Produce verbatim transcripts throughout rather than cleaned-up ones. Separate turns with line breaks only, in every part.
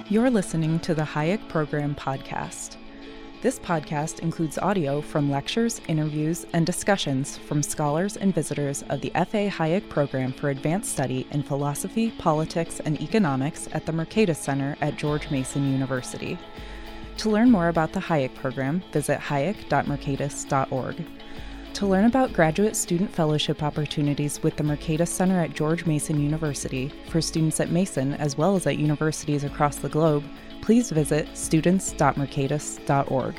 You're listening to the Hayek Program podcast. This podcast includes audio from lectures, interviews, and discussions from scholars and visitors of the F A Hayek Program for Advanced Study in Philosophy, Politics, and Economics at the Mercatus Center at George Mason University. To learn more about the Hayek Program, visit hayek dot mercatus dot org. To learn about graduate student fellowship opportunities with the Mercatus Center at George Mason University for students at Mason as well as at universities across the globe, please visit students dot mercatus dot org.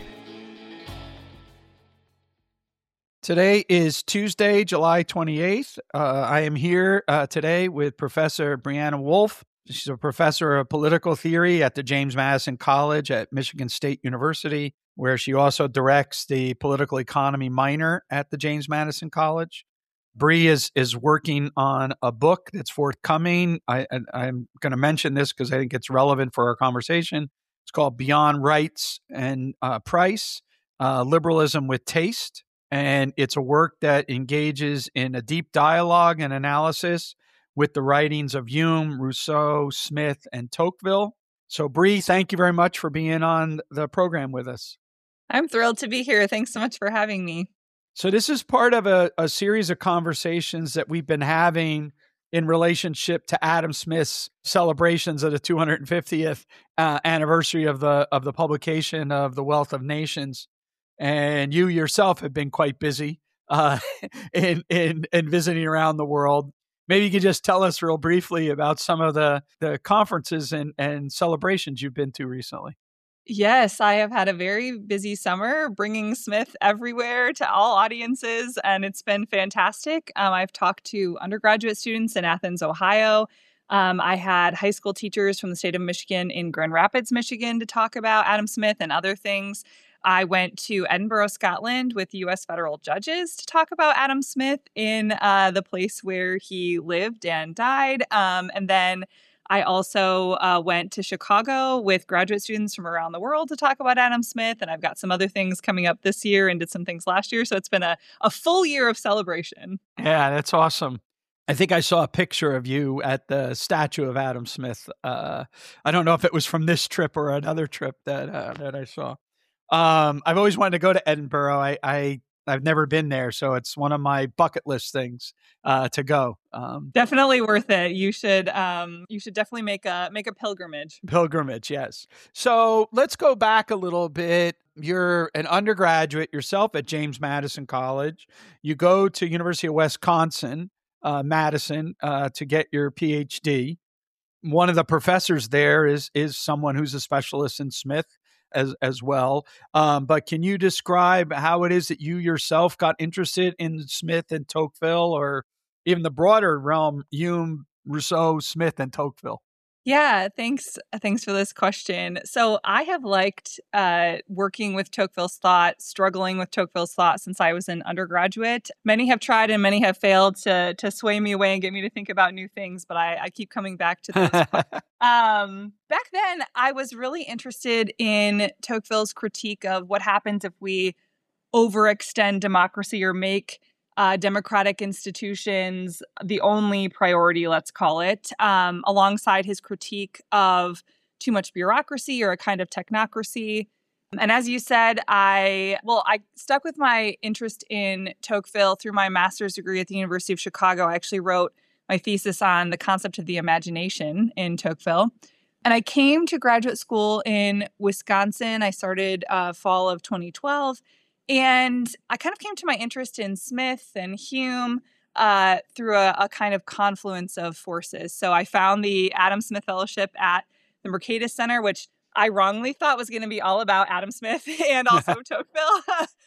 Today is Tuesday, July twenty-eighth. Uh, I am here uh, today with Professor Brianna Wolf. She's a professor of political theory at the James Madison College at Michigan State University, where she also directs the political economy minor at the James Madison College. Bree is is working on a book that's forthcoming. I, I, I'm going to mention this because I think it's relevant for our conversation. It's called Beyond Rights and uh, Price, uh, Liberalism with Taste. And it's a work that engages in a deep dialogue and analysis with the writings of Hume, Rousseau, Smith, and Tocqueville. So, Bree, thank you very much for being on the program with us.
I'm thrilled to be here. Thanks so much for having me.
So this is part of a, a series of conversations that we've been having in relationship to Adam Smith's celebrations of the two hundred fiftieth uh, anniversary of the of the publication of The Wealth of Nations. And you yourself have been quite busy uh, in, in in visiting around the world. Maybe you could just tell us real briefly about some of the, the conferences and, and celebrations you've been to recently.
Yes, I have had a very busy summer bringing Smith everywhere to all audiences, and it's been fantastic. Um, I've talked to undergraduate students in Athens, Ohio. Um, I had high school teachers from the state of Michigan in Grand Rapids, Michigan to talk about Adam Smith and other things. I went to Edinburgh, Scotland with U S federal judges to talk about Adam Smith in uh, the place where he lived and died. Um, and then I also uh, went to Chicago with graduate students from around the world to talk about Adam Smith. And I've got some other things coming up this year and did some things last year. So it's been a, a full year of celebration.
Yeah, that's awesome. I think I saw a picture of you at the statue of Adam Smith. Uh, I don't know if it was from this trip or another trip that uh, that I saw. Um, I've always wanted to go to Edinburgh. I, I, I've never been there, so it's one of my bucket list things uh, to go. Um,
definitely worth it. You should, um, you should definitely make a make a pilgrimage.
Pilgrimage, yes. So let's go back a little bit. You're an undergraduate yourself at James Madison College. You go to University of Wisconsin, uh, Madison, uh, to get your P H D. One of the professors there is is someone who's a specialist in Smith as as well. Um, but can you describe how it is that you yourself got interested in Smith and Tocqueville, or even the broader realm, Hume, Rousseau, Smith, and Tocqueville?
Yeah, thanks. Thanks for this question. So I have liked uh, working with Tocqueville's thought, struggling with Tocqueville's thought since I was an undergraduate. Many have tried and many have failed to to sway me away and get me to think about new things, but I, I keep coming back to those. um, back then, I was really interested in Tocqueville's critique of what happens if we overextend democracy or make Uh, democratic institutions the only priority, let's call it, um, alongside his critique of too much bureaucracy or a kind of technocracy. And as you said, I, well, I stuck with my interest in Tocqueville through my master's degree at the University of Chicago. I actually wrote my thesis on the concept of the imagination in Tocqueville. And I came to graduate school in Wisconsin. I started uh, fall of twenty twelve. And I kind of came to my interest in Smith and Hume uh, through a, a kind of confluence of forces. So I found the Adam Smith Fellowship at the Mercatus Center, which I wrongly thought was going to be all about Adam Smith and also Tocqueville.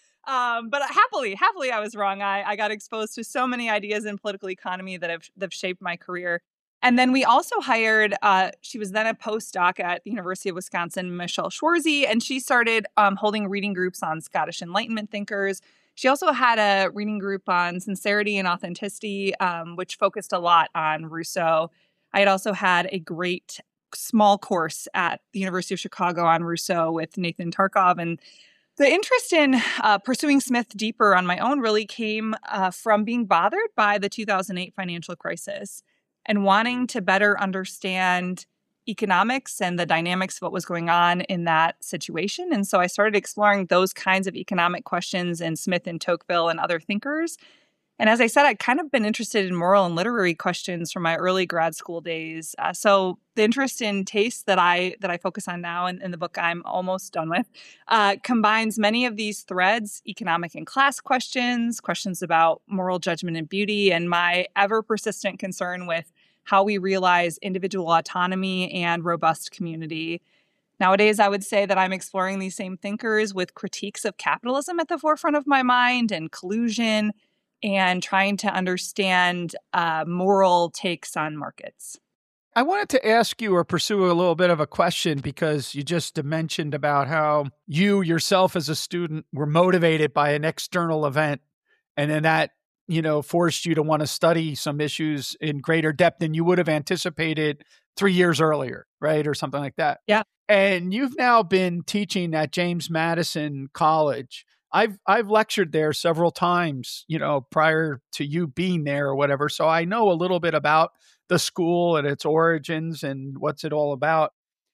um, but happily, happily I was wrong. I, I got exposed to so many ideas in political economy that have, that have shaped my career. And then we also hired, uh, she was then a postdoc at the University of Wisconsin, Michelle Schwarze, and she started um, holding reading groups on Scottish Enlightenment thinkers. She also had a reading group on sincerity and authenticity, um, which focused a lot on Rousseau. I had also had a great small course at the University of Chicago on Rousseau with Nathan Tarkov. And the interest in uh, pursuing Smith deeper on my own really came uh, from being bothered by the two thousand eight financial crisis and wanting to better understand economics and the dynamics of what was going on in that situation. And so I started exploring those kinds of economic questions in Smith and Tocqueville and other thinkers. And as I said, I'd kind of been interested in moral and literary questions from my early grad school days. Uh, so the interest in taste that I that I focus on now in, in the book I'm almost done with uh, combines many of these threads: economic and class questions, questions about moral judgment and beauty, and my ever persistent concern with how we realize individual autonomy and robust community. Nowadays, I would say that I'm exploring these same thinkers with critiques of capitalism at the forefront of my mind and collusion, and trying to understand uh, moral takes on markets.
I wanted to ask you or pursue a little bit of a question because you just mentioned about how you yourself as a student were motivated by an external event, and then that, you know, forced you to want to study some issues in greater depth than you would have anticipated three years earlier, right? Or something like that.
Yeah.
And you've now been teaching at James Madison College. I've I've lectured there several times, you know, prior to you being there or whatever. So I know a little bit about the school and its origins and what's it all about.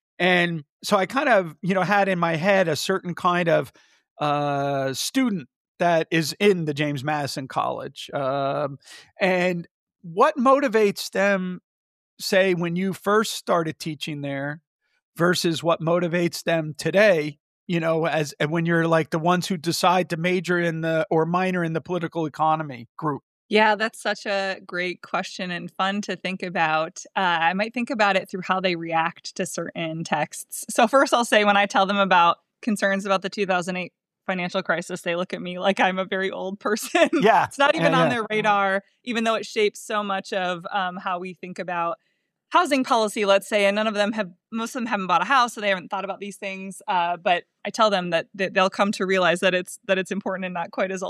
And so I kind of, you know, had in my head a certain kind of uh, student that is in the James Madison College. Um, and what motivates them, say, when you first started teaching there versus what motivates them today? You know, as when you're like the ones who decide to major in the or minor in the political economy group?
Yeah, that's such a great question and fun to think about. Uh, I might think about it through how they react to certain texts. So first I'll say when I tell them about concerns about the two thousand eight financial crisis, they look at me like I'm a very old person.
Yeah.
It's not even
yeah,
on
yeah.
their radar, even though it shapes so much of um, how we think about housing policy, let's say, and none of them have, most of them haven't bought a house, so they haven't thought about these things. Uh, but I tell them that, that they'll come to realize that it's that it's important and not quite as old.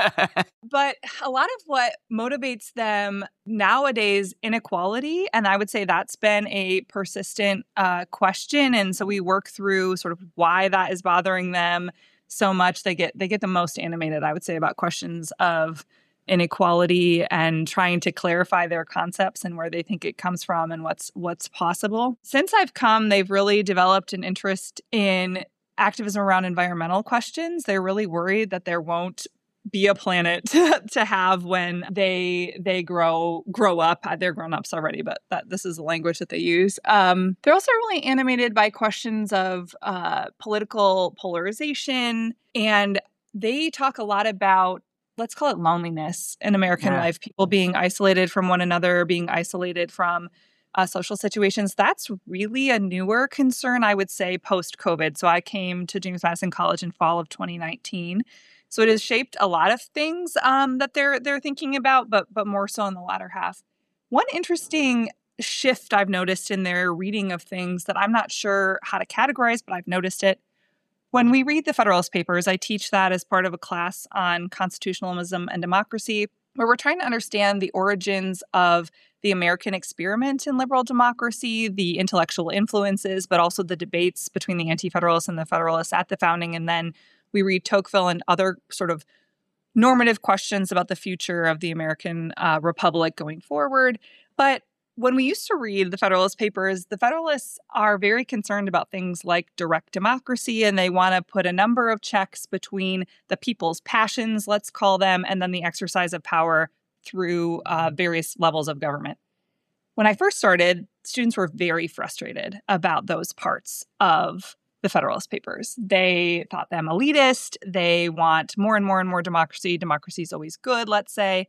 But a lot of what motivates them nowadays, inequality, and I would say that's been a persistent uh, question. And so we work through sort of why that is bothering them so much. They get they get the most animated, I would say, about questions of inequality and trying to clarify their concepts and where they think it comes from and what's what's possible. Since I've come, they've really developed an interest in activism around environmental questions. They're really worried that there won't be a planet to, to have when they they grow grow up. They're grown-ups already, but that this is the language that they use. Um, they're also really animated by questions of uh, political polarization, and they talk a lot about, let's call it loneliness in American
Yeah.
life, people being isolated from one another, being isolated from uh, social situations. That's really a newer concern, I would say, post-COVID. So I came to James Madison College in fall of twenty nineteen. So it has shaped a lot of things um, that they're they're thinking about, but but more so in the latter half. One interesting shift I've noticed in their reading of things that I'm not sure how to categorize, but I've noticed it. When we read the Federalist Papers, I teach that as part of a class on constitutionalism and democracy, where we're trying to understand the origins of the American experiment in liberal democracy, the intellectual influences, but also the debates between the Anti-Federalists and the Federalists at the founding. And then we read Tocqueville and other sort of normative questions about the future of the American uh, Republic going forward. But when we used to read the Federalist Papers, the Federalists are very concerned about things like direct democracy, and they want to put a number of checks between the people's passions, let's call them, and then the exercise of power through uh, various levels of government. When I first started, students were very frustrated about those parts of the Federalist Papers. They thought them elitist. They want more and more and more democracy. Democracy is always good, let's say.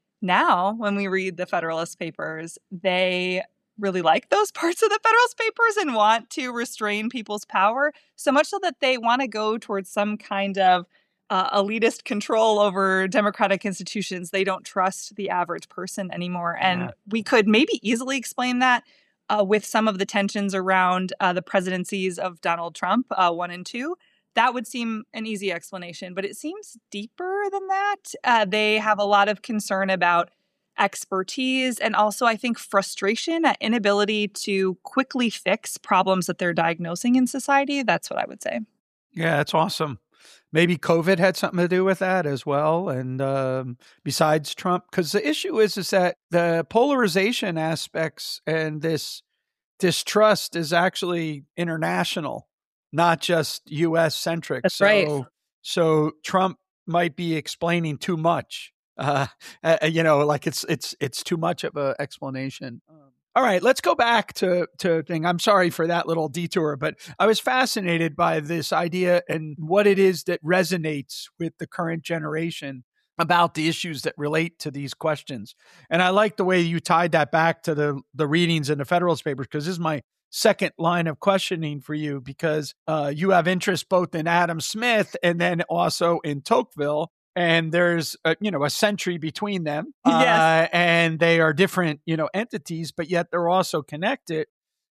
Now, when we read the Federalist Papers, they really like those parts of the Federalist Papers and want to restrain people's power, so much so that they want to go towards some kind of uh, elitist control over democratic institutions. They don't trust the average person anymore. And
Yeah.
we could maybe easily explain that uh, with some of the tensions around uh, the presidencies of Donald Trump, uh, one and two. That would seem an easy explanation, but it seems deeper than that. Uh, they have a lot of concern about expertise and also, I think, frustration at inability to quickly fix problems that they're diagnosing in society. That's what I would say.
Yeah, that's awesome. Maybe COVID had something to do with that as well. And um, besides Trump, because the issue is, is that the polarization aspects and this distrust is actually international, not just U S centric.
That's
so,
right.
So Trump might be explaining too much. Uh, uh, you know, like it's it's it's too much of an explanation. Um, all right, let's go back to to thing. I'm sorry for that little detour, but I was fascinated by this idea and what it is that resonates with the current generation about the issues that relate to these questions. And I like the way you tied that back to the the readings in the Federalist Papers, because this is my second line of questioning for you, because uh, you have interest both in Adam Smith and then also in Tocqueville. And there's a, you know, a century between them.
Yes.
Uh, and they are different, you know, entities, but yet they're also connected.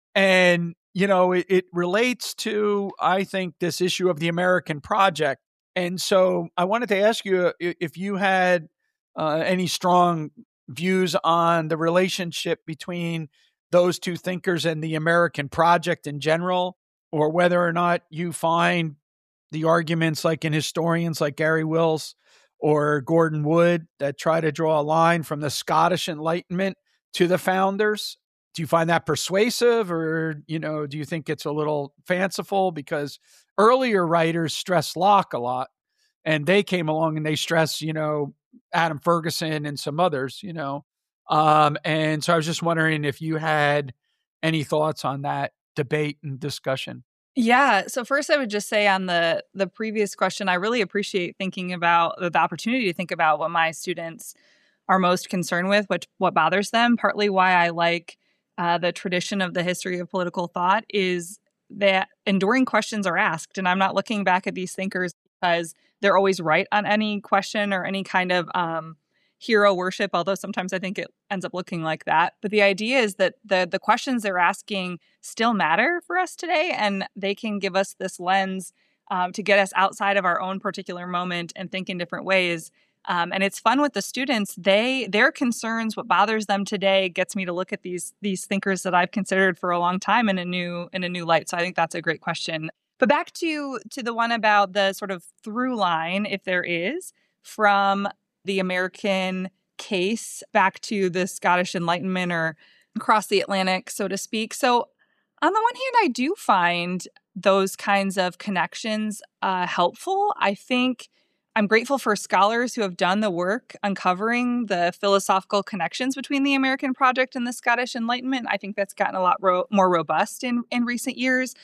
And, you know, it, it relates to, I think, this issue of the American project. And so I wanted to ask you if you had uh, any strong views on the relationship between those two thinkers and the American project in general, or whether or not you find the arguments like in historians like Gary Wills or Gordon Wood that try to draw a line from the Scottish Enlightenment to the founders. Do you find that persuasive, or, you know, do you think it's a little fanciful? Because earlier writers stress Locke a lot, and they came along and they stress, you know, Adam Ferguson and some others, you know. Um, and so I was just wondering if you had any thoughts on that debate and discussion.
Yeah. So first, I would just say on the the previous question, I really appreciate thinking about the opportunity to think about what my students are most concerned with, what what bothers them. Partly why I like uh, the tradition of the history of political thought is that enduring questions are asked, and I'm not looking back at these thinkers because they're always right on any question or any kind of um, hero worship, although sometimes I think it ends up looking like that. But the idea is that the the questions they're asking still matter for us today, and they can give us this lens um, to get us outside of our own particular moment and think in different ways. Um, and it's fun with the students. They their concerns, what bothers them today, gets me to look at these these thinkers that I've considered for a long time in a new in a new light. So I think that's a great question. But back to to the one about the sort of through line, if there is, from the American case back to the Scottish Enlightenment or across the Atlantic, so to speak. So on the one hand, I do find those kinds of connections uh, helpful. I think I'm grateful for scholars who have done the work uncovering the philosophical connections between the American project and the Scottish Enlightenment. I think that's gotten a lot ro- more robust in, in recent years.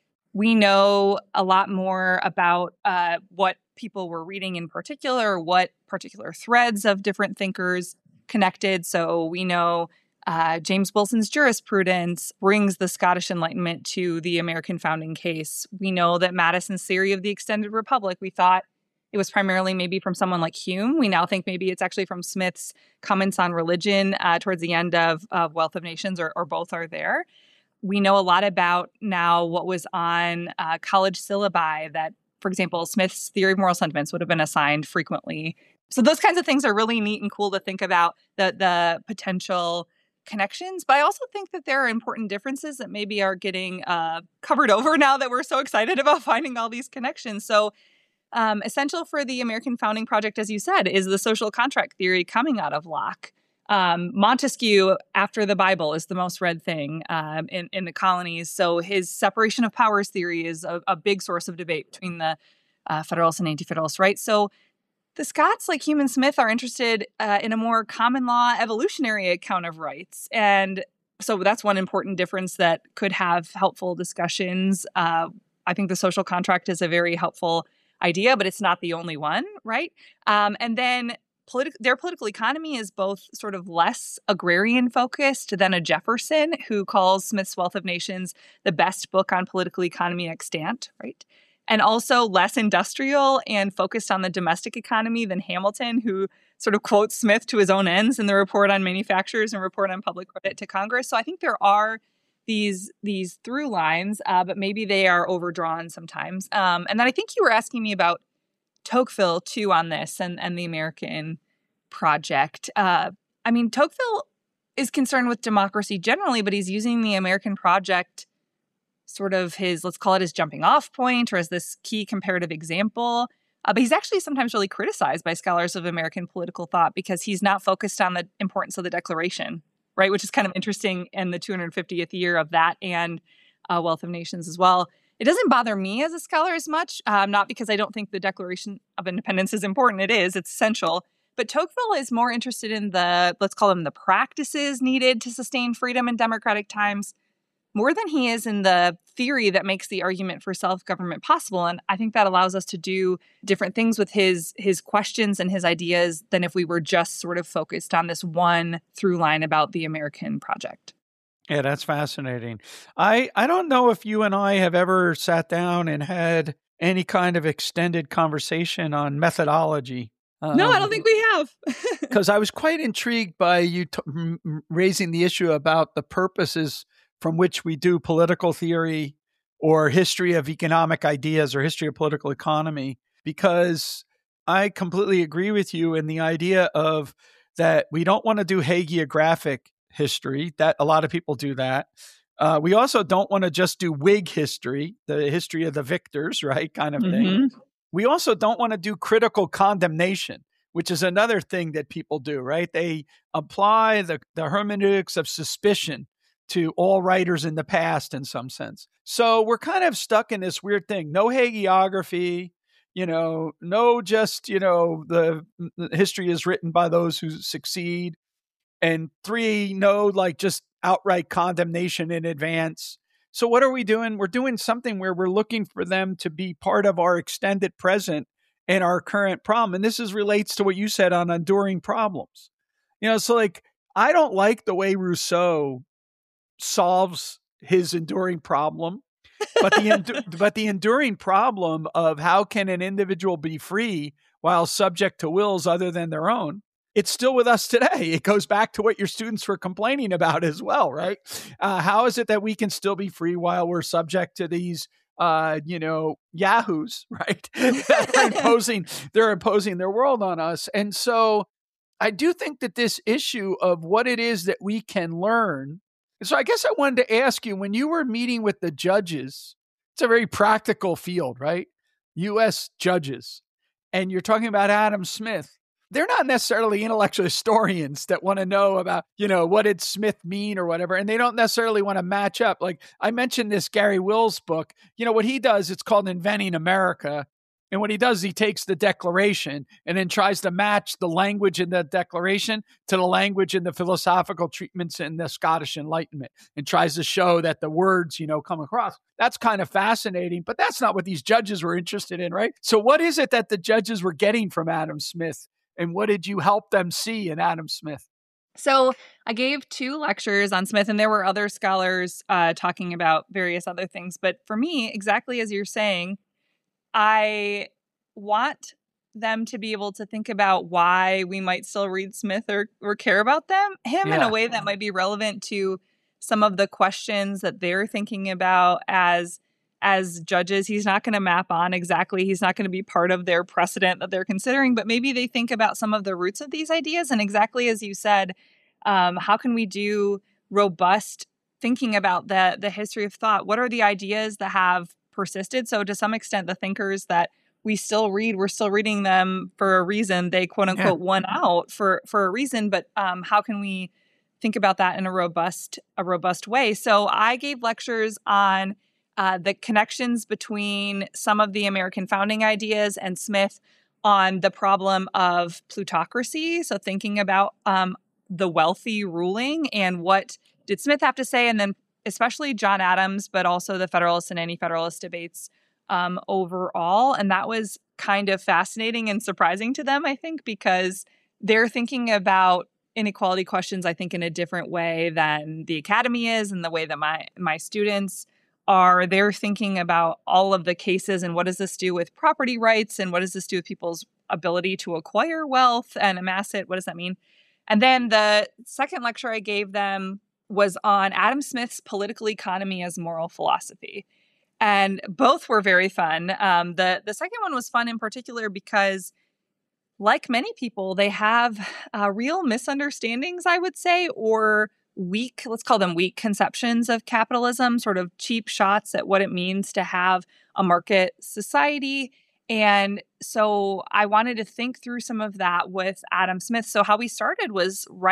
We know a lot more about uh, what people were reading in particular, what particular threads of different thinkers connected. So we know uh, James Wilson's jurisprudence brings the Scottish Enlightenment to the American founding case. We know that Madison's theory of the extended republic, we thought it was primarily maybe from someone like Hume. We now think maybe it's actually from Smith's comments on religion uh, towards the end of, of Wealth of Nations, or, or both are there. We know a lot about now what was on uh, college syllabi that, for example, Smith's theory of moral sentiments would have been assigned frequently. So those kinds of things are really neat and cool to think about, the the potential connections. But I also think that there are important differences that maybe are getting uh, covered over now that we're so excited about finding all these connections. So um, essential for the American founding project, as you said, is the social contract theory coming out of Locke. Um, Montesquieu, after the Bible, is the most read thing um, in, in the colonies. So his separation of powers theory is a, a big source of debate between the uh, Federalists and Anti-Federalists, right? So the Scots, like Hume and Smith, are interested uh, in a more common law evolutionary account of rights. And so that's one important difference that could have helpful discussions. Uh, I think the social contract is a very helpful idea, but it's not the only one, right? Um, and then Politi- their political economy is both sort of less agrarian focused than a Jefferson, who calls Smith's Wealth of Nations the best book on political economy extant, right? And also less industrial and focused on the domestic economy than Hamilton, who sort of quotes Smith to his own ends in the report on manufacturers and report on public credit to Congress. So I think there are these these through lines, uh, but maybe they are overdrawn sometimes. Um, and then I think you were asking me about Tocqueville too on this and, and the American project. Uh, I mean, Tocqueville is concerned with democracy generally, but he's using the American project sort of his, let's call it his jumping off point or as this key comparative example. Uh, but he's actually sometimes really criticized by scholars of American political thought because he's not focused on the importance of the Declaration. right? Which is kind of interesting in the two hundred fiftieth year of that and uh, Wealth of Nations as well. It doesn't bother me as a scholar as much, um, not because I don't think the Declaration of Independence is important. It is, it's essential. But Tocqueville is more interested in the, let's call them the practices needed to sustain freedom in democratic times, more than he is in the theory that makes the argument for self-government possible. And I think that allows us to do different things with his his questions and his ideas than if we were just sort of focused on this one through line about the American project.
Yeah, that's fascinating. I, I don't know if you and I have ever sat down and had any kind of extended conversation on methodology.
Um, no, I don't think we have.
Because I was quite intrigued by you t- m- raising the issue about the purposes from which we do political theory or history of economic ideas or history of political economy, because I completely agree with you in the idea of that we don't want to do hagiographic history. That a lot of people do that. Uh, we also don't want to just do Whig history, the history of the victors, right? Kind of mm-hmm. thing. We also don't want to do critical condemnation, which is another thing that people do, right? They apply the, the hermeneutics of suspicion to all writers in the past in some sense. So we're kind of stuck in this weird thing. No hagiography, you know, no just, you know, the, the history is written by those who succeed. And three, no, like just outright condemnation in advance. So what are we doing? We're doing something where we're looking for them to be part of our extended present and our current problem. And this is relates to what you said on enduring problems. You know, so like, I don't like the way Rousseau solves his enduring problem, but the but the enduring problem of how can an individual be free while subject to wills other than their own, it's still with us today. It goes back to what your students were complaining about as well, right? Uh, how is it that we can still be free while we're subject to these, uh, you know, yahoos, right? that are imposing, they're imposing their world on us. And so I do think that this issue of what it is that we can learn. So I guess I wanted to ask you, when you were meeting with the judges, it's a very practical field, right? U S judges, and you're talking about Adam Smith. They're not necessarily intellectual historians that want to know about, you know, what did Smith mean or whatever. And they don't necessarily want to match up. Like I mentioned this Gary Wills book, you know, what he does, it's called Inventing America. And what he does, he takes the Declaration and then tries to match the language in the Declaration to the language in the philosophical treatments in the Scottish Enlightenment and tries to show that the words, you know, come across. That's kind of fascinating, but that's not what these judges were interested in, right? So what is it that the judges were getting from Adam Smith? And what did you help them see in Adam Smith?
So I gave two lectures on Smith, and there were other scholars uh, talking about various other things. But for me, exactly as you're saying, I want them to be able to think about why we might still read Smith or, or care about them, him yeah. in a way that might be relevant to some of the questions that they're thinking about as as judges. He's not going to map on exactly. He's not going to be part of their precedent that they're considering, but maybe they think about some of the roots of these ideas. And exactly as you said, um, how can we do robust thinking about the the history of thought? What are the ideas that have persisted? So to some extent, the thinkers that we still read, we're still reading them for a reason. They quote unquote yeah. won out for, for a reason, but um, how can we think about that in a robust, a robust way? So I gave lectures on uh, the connections between some of the American founding ideas and Smith on the problem of plutocracy. So thinking about um, the wealthy ruling and what did Smith have to say, and then especially John Adams, but also the Federalist and Anti-Federalist debates um, overall. And that was kind of fascinating and surprising to them, I think, because they're thinking about inequality questions, I think, in a different way than the academy is and the way that my my students are. They're thinking about all of the cases and what does this do with property rights and what does this do with people's ability to acquire wealth and amass it? What does that mean? And then the second lecture I gave them was on Adam Smith's political economy as moral philosophy. And both were very fun. Um, the, the second one was fun in particular because, like many people, they have uh, real misunderstandings, I would say, or weak, let's call them weak conceptions of capitalism, sort of cheap shots at what it means to have a market society. And so I wanted to think through some of that with Adam Smith. So how we started was right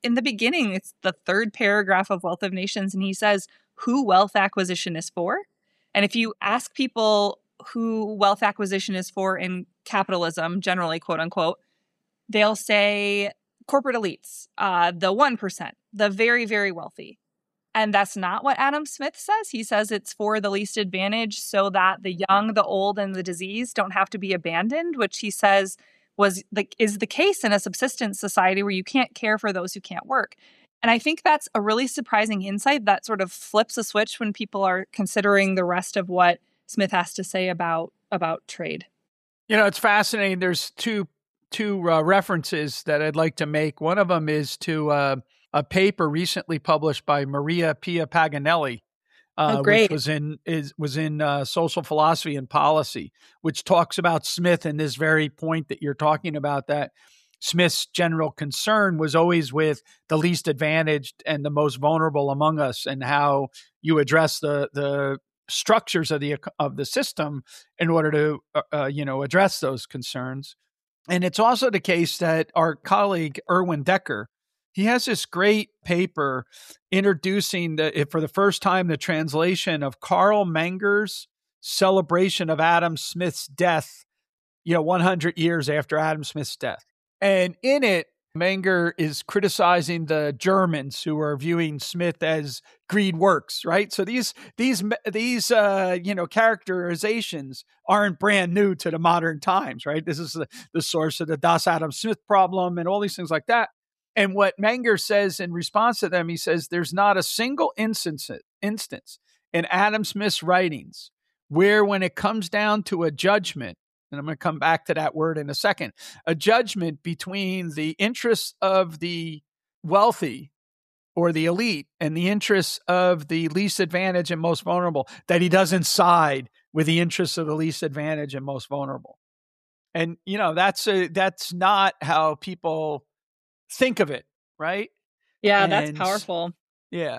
in the beginning, it's the third paragraph of Wealth of Nations, and he says who wealth acquisition is for. And if you ask people who wealth acquisition is for in capitalism, generally, quote unquote, they'll say corporate elites, uh, the one percent, the very, very wealthy. And that's not what Adam Smith says. He says it's for the least advantaged so that the young, the old, and the diseased don't have to be abandoned, which he says was the, is the case in a subsistence society where you can't care for those who can't work. And I think that's a really surprising insight that sort of flips a switch when people are considering the rest of what Smith has to say about, about trade.
You know, it's fascinating. There's two two uh, references that I'd like to make. One of them is to uh, a paper recently published by Maria Pia Paganelli, uh,
oh, great.
which was in is was in uh, Social Philosophy and Policy, which talks about Smith and this very point that you're talking about, that Smith's general concern was always with the least advantaged and the most vulnerable among us, and how you address the the structures of the of the system in order to uh, uh, you know address those concerns. And it's also the case that our colleague Erwin Decker, he has this great paper introducing the for the first time the translation of Carl Menger's celebration of Adam Smith's death, you know, one hundred years after Adam Smith's death. And in it, Menger is criticizing the Germans who are viewing Smith as greed works, right? So these these these uh, you know characterizations aren't brand new to the modern times, right? This is the, the source of the Das Adam Smith problem and all these things like that. And what Menger says in response to them, he says there's not a single instance instance in Adam Smith's writings where, when it comes down to a judgment, and I'm going to come back to that word in a second, a judgment between the interests of the wealthy or the elite and the interests of the least advantaged and most vulnerable, that he doesn't side with the interests of the least advantaged and most vulnerable. And, you know, that's a, that's not how people think of it, right?
Yeah,
and,
that's powerful.
Yeah.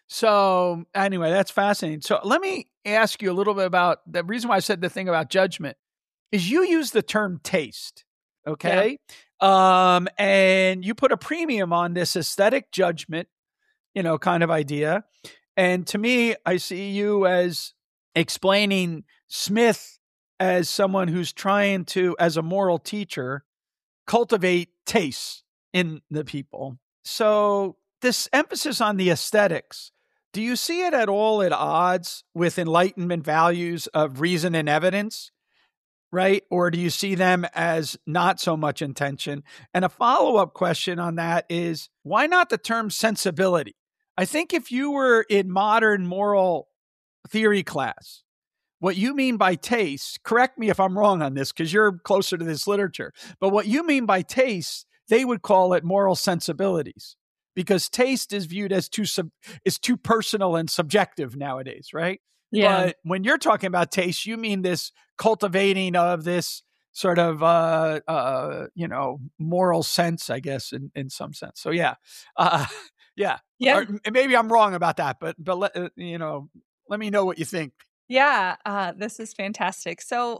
So anyway, that's fascinating. So let me ask you a little bit about the reason why I said the thing about judgment is you use the term taste, okay? Yeah. Um, and you put a premium on this aesthetic judgment, you know, kind of idea. And to me, I see you as explaining Smith as someone who's trying to, as a moral teacher, cultivate tastes in the people. So this emphasis on the aesthetics, do you see it at all at odds with Enlightenment values of reason and evidence? Right? Or do you see them as not so much in tension? And a follow-up question on that is, why not the term sensibility? I think if you were in modern moral theory class, what you mean by taste, correct me if I'm wrong on this because you're closer to this literature, but what you mean by taste, they would call it moral sensibilities, because taste is viewed as too sub- is too personal and subjective nowadays, right?
Yeah.
But when you're talking about taste, you mean this cultivating of this sort of, uh, uh, you know, moral sense, I guess, in, in some sense. So, yeah. Uh, yeah.
Yeah.
Or maybe I'm wrong about that, but, but let, uh, you know, let me know what you think.
Yeah. Uh, this is fantastic. So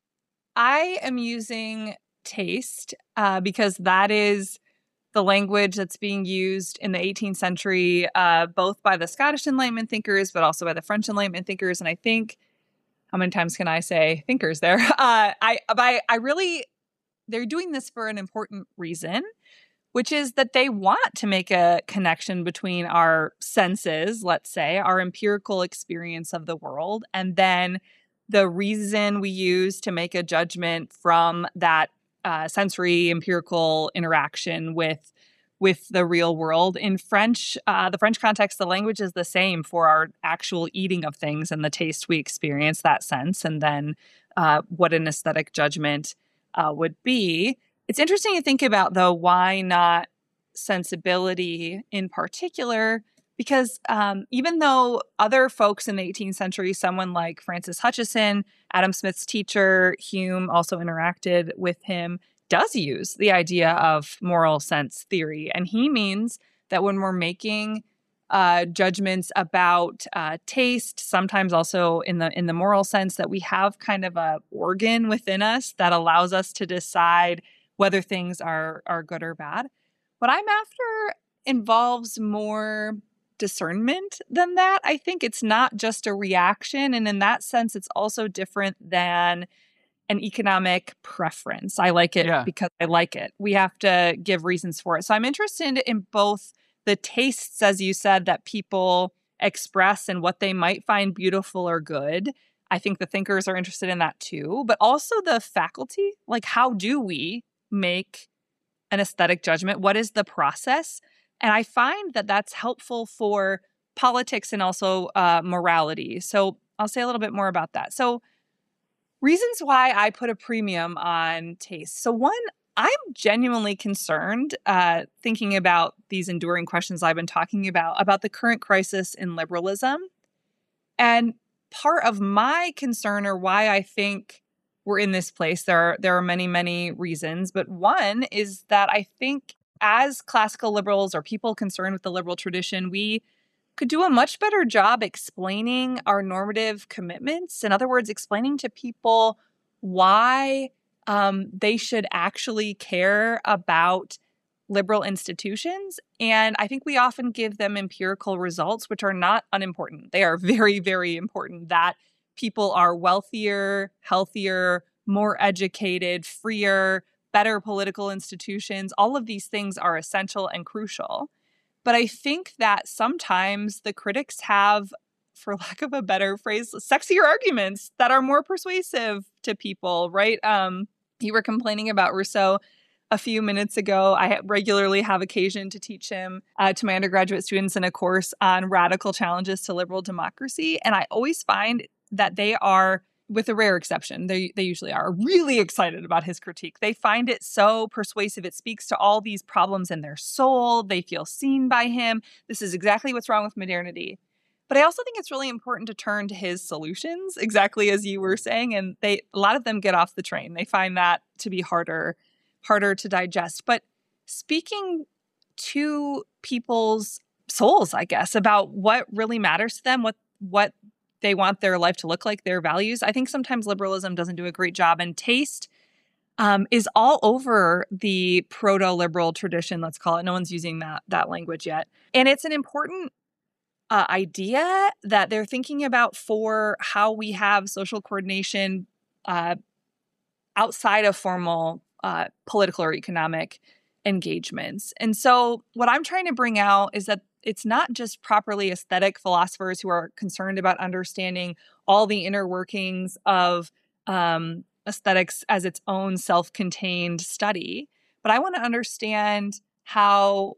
I am using taste uh, because that is the language that's being used in the eighteenth century, uh, both by the Scottish Enlightenment thinkers, but also by the French Enlightenment thinkers. And I think, how many times can I say thinkers there? Uh, I, I, I really, they're doing this for an important reason, which is that they want to make a connection between our senses, let's say, our empirical experience of the world, and then the reason we use to make a judgment from that Uh, sensory empirical interaction with with the real world. In French, uh, the French context, the language is the same for our actual eating of things and the taste we experience, that sense, and then uh, what an aesthetic judgment uh, would be. It's interesting to think about, though, why not sensibility in particular, because um, even though other folks in the eighteenth century, someone like Francis Hutcheson, Adam Smith's teacher, Hume also interacted with him, does use the idea of moral sense theory. And he means that when we're making uh, judgments about uh, taste, sometimes also in the in the moral sense, that we have kind of a organ within us that allows us to decide whether things are are good or bad. What I'm after involves more discernment than that. I think it's not just a reaction. And in that sense, it's also different than an economic preference. I like it
Yeah.
because I like it. We have to give reasons for it. So I'm interested in both the tastes, as you said, that people express and what they might find beautiful or good. I think the thinkers are interested in that too, but also the faculty. Like, how do we make an aesthetic judgment? What is the process? And I find that that's helpful for politics and also uh, morality. So I'll say a little bit more about that. So reasons why I put a premium on taste. So one, I'm genuinely concerned, uh, thinking about these enduring questions I've been talking about, about the current crisis in liberalism. And part of my concern, or why I think we're in this place, there are, there are many, many reasons. But one is that I think as classical liberals or people concerned with the liberal tradition, we could do a much better job explaining our normative commitments. In other words, explaining to people why um, they should actually care about liberal institutions. And I think we often give them empirical results, which are not unimportant. They are very, very important, that people are wealthier, healthier, more educated, freer, better political institutions. All of these things are essential and crucial. But I think that sometimes the critics have, for lack of a better phrase, sexier arguments that are more persuasive to people, right? Um, you were complaining about Rousseau a few minutes ago. I regularly have occasion to teach him uh, to my undergraduate students in a course on radical challenges to liberal democracy. And I always find that they are, with a rare exception, they they usually are really excited about his critique. They find it so persuasive. It speaks to all these problems in their soul. They feel seen by him. This is exactly what's wrong with modernity. But I also think it's really important to turn to his solutions, exactly as you were saying. And they a lot of them get off the train. They find that to be harder, harder to digest. But speaking to people's souls, I guess, about what really matters to them, what what they want their life to look like, their values. I think sometimes liberalism doesn't do a great job, and taste um, is all over the proto-liberal tradition, let's call it. No one's using that that language yet. And it's an important uh, idea that they're thinking about for how we have social coordination uh, outside of formal uh, political or economic engagements. And so what I'm trying to bring out is that it's not just properly aesthetic philosophers who are concerned about understanding all the inner workings of um, aesthetics as its own self-contained study, but I want to understand how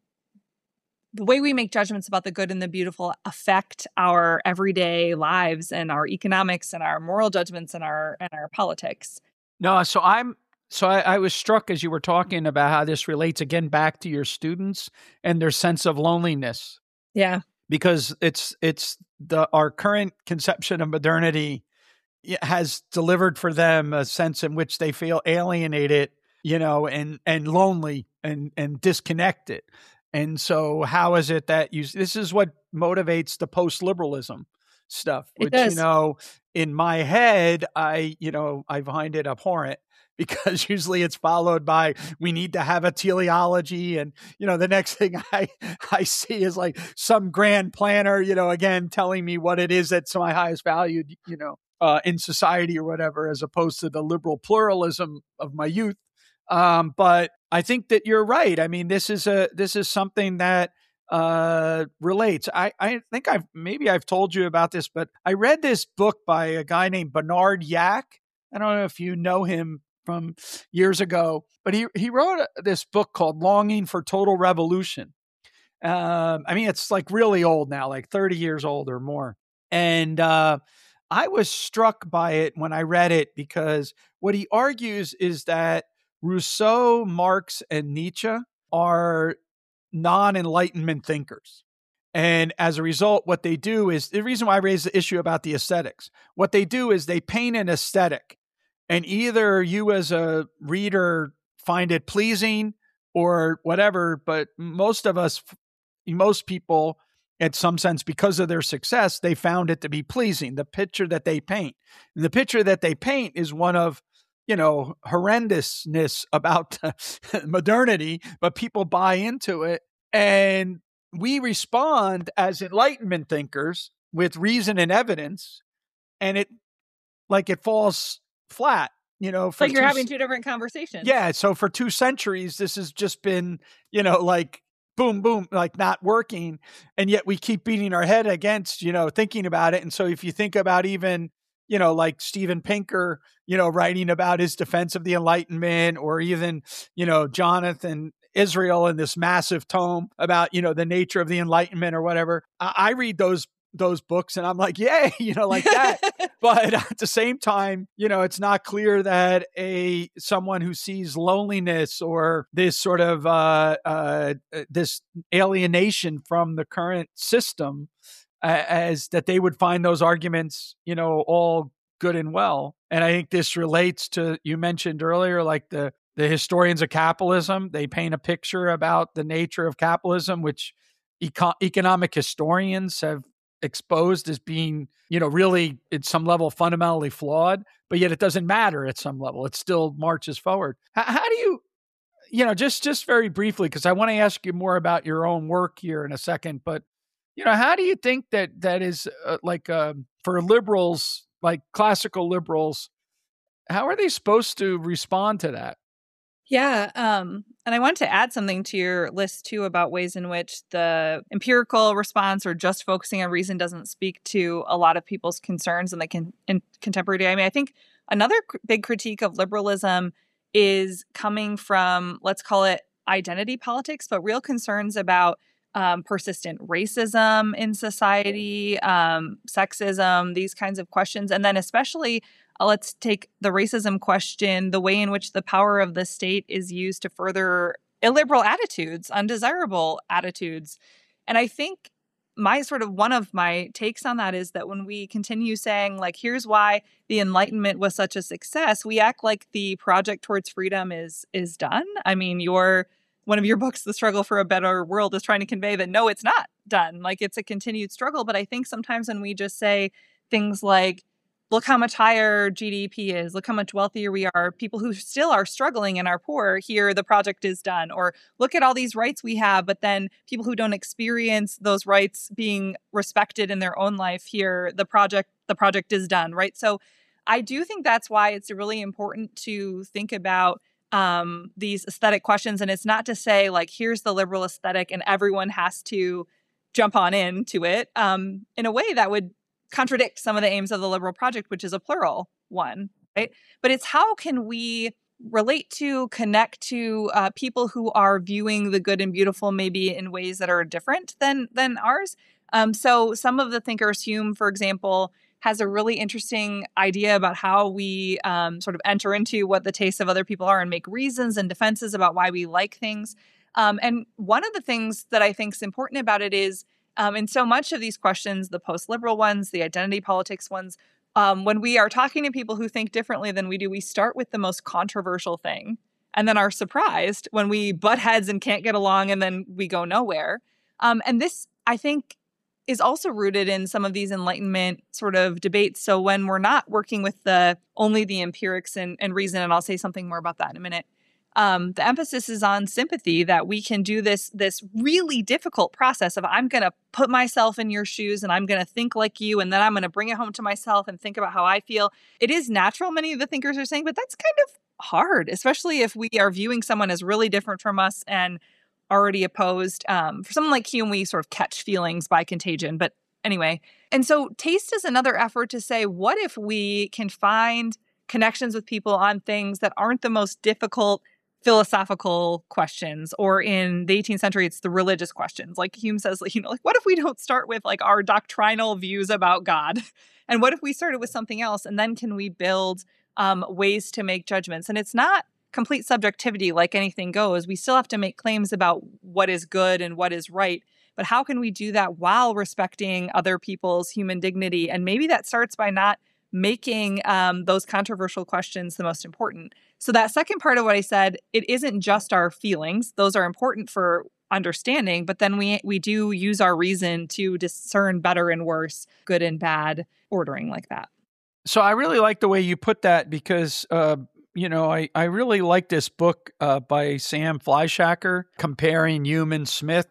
the way we make judgments about the good and the beautiful affect our everyday lives and our economics and our moral judgments and our and our politics.
No, so I'm So I, I was struck as you were talking about how this relates again back to your students and their sense of loneliness.
Yeah.
Because it's it's the our current conception of modernity has delivered for them a sense in which they feel alienated, you know, and and lonely and and disconnected. And so how is it that you this is what motivates the post-liberalism stuff, which, you know, in my head, I, you know, I find it abhorrent. Because usually it's followed by, we need to have a teleology. And, you know, the next thing I, I see is like some grand planner, you know, again, telling me what it is that's my highest valued, you know, uh, in society or whatever, as opposed to the liberal pluralism of my youth. Um, but I think that you're right. I mean, this is a, this is something that uh, relates. I, I think I've, maybe I've told you about this, but I read this book by a guy named Bernard Yack. I don't know if you know him from years ago, but he, he wrote this book called Longing for Total Revolution. Um, I mean, it's like really old now, like thirty years old or more. And uh, I was struck by it when I read it, because what he argues is that Rousseau, Marx, and Nietzsche are non-Enlightenment thinkers. And as a result, what they do is, the reason why I raised the issue about the aesthetics, what they do is they paint an aesthetic. And either you as a reader find it pleasing or whatever, but most of us, most people, in some sense, because of their success, they found it to be pleasing, the picture that they paint. And the picture that they paint is one of, you know, horrendousness about modernity, but people buy into it And we respond as Enlightenment thinkers with reason and evidence, and it like it falls flat, you know. For
like you're
two,
having two different conversations.
Yeah. So for two centuries, this has just been, you know, like boom, boom, like not working. And yet we keep beating our head against, you know, thinking about it. And so if you think about even, you know, like Steven Pinker, you know, writing about his defense of the Enlightenment, or even, you know, Jonathan Israel in this massive tome about, you know, the nature of the Enlightenment or whatever. I, I read those those books and I'm like, yay, you know, like that. But at the same time, you know, it's not clear that a someone who sees loneliness or this sort of uh, uh, this alienation from the current system uh, as that they would find those arguments, you know, all good and well. And I think this relates to, you mentioned earlier, like the the historians of capitalism. They paint a picture about the nature of capitalism, which eco- economic historians have exposed as being, you know, really at some level fundamentally flawed, but yet it doesn't matter at some level. It still marches forward. How, how do you, you know, just, just very briefly, because I want to ask you more about your own work here in a second, but, you know, how do you think that that is uh, like uh, for liberals, like classical liberals, how are they supposed to respond to that?
Yeah. Um, and I want to add something to your list too about ways in which the empirical response or just focusing on reason doesn't speak to a lot of people's concerns in the con- in contemporary day. I mean, I think another cr- big critique of liberalism is coming from, let's call it identity politics, but real concerns about um, persistent racism in society, um, sexism, these kinds of questions. And then especially Uh, let's take the racism question, the way in which the power of the state is used to further illiberal attitudes, undesirable attitudes. And I think my sort of one of my takes on that is that when we continue saying, like, here's why the Enlightenment was such a success, we act like the project towards freedom is is done. I mean, your one of your books, The Struggle for a Better World, is trying to convey that no, it's not done. Like, it's a continued struggle. But I think sometimes when we just say things like, look how much higher G D P is, look how much wealthier we are, people who still are struggling and are poor, here the project is done. Or look at all these rights we have, but then people who don't experience those rights being respected in their own life, here the project the project is done, right? So I do think that's why it's really important to think about um, these aesthetic questions. And it's not to say, like, here's the liberal aesthetic and everyone has to jump on into it um, in a way that would contradict some of the aims of the liberal project, which is a plural one, right? But it's how can we relate to, connect to uh, people who are viewing the good and beautiful maybe in ways that are different than than ours. Um, so some of the thinkers, Hume, for example, has a really interesting idea about how we um, sort of enter into what the tastes of other people are and make reasons and defenses about why we like things. Um, and one of the things that I think is important about it is Um, and so much of these questions, the post-liberal ones, the identity politics ones, um, when we are talking to people who think differently than we do, we start with the most controversial thing and then are surprised when we butt heads and can't get along and then we go nowhere. Um, and this, I think, is also rooted in some of these Enlightenment sort of debates. So when we're not working with the only the empirics and, and reason, and I'll say something more about that in a minute, Um, the emphasis is on sympathy, that we can do this this really difficult process of I'm going to put myself in your shoes and I'm going to think like you, and then I'm going to bring it home to myself and think about how I feel. It is natural, many of the thinkers are saying, but that's kind of hard, especially if we are viewing someone as really different from us and already opposed. Um, for someone like Hume, we sort of catch feelings by contagion. But anyway, and so taste is another effort to say, what if we can find connections with people on things that aren't the most difficult philosophical questions, or in the eighteenth century, it's the religious questions. Like Hume says, you know, like, what if we don't start with like our doctrinal views about God? And what if we started with something else? And then can we build um, ways to make judgments? And it's not complete subjectivity like anything goes. We still have to make claims about what is good and what is right. But how can we do that while respecting other people's human dignity? And maybe that starts by not making um, those controversial questions the most important. So that second part of what I said, it isn't just our feelings. Those are important for understanding, but then we we do use our reason to discern better and worse, good and bad, ordering like that.
So I really like the way you put that because, uh, you know, I, I really like this book uh, by Sam Fleischacker, Comparing Hume and Smith.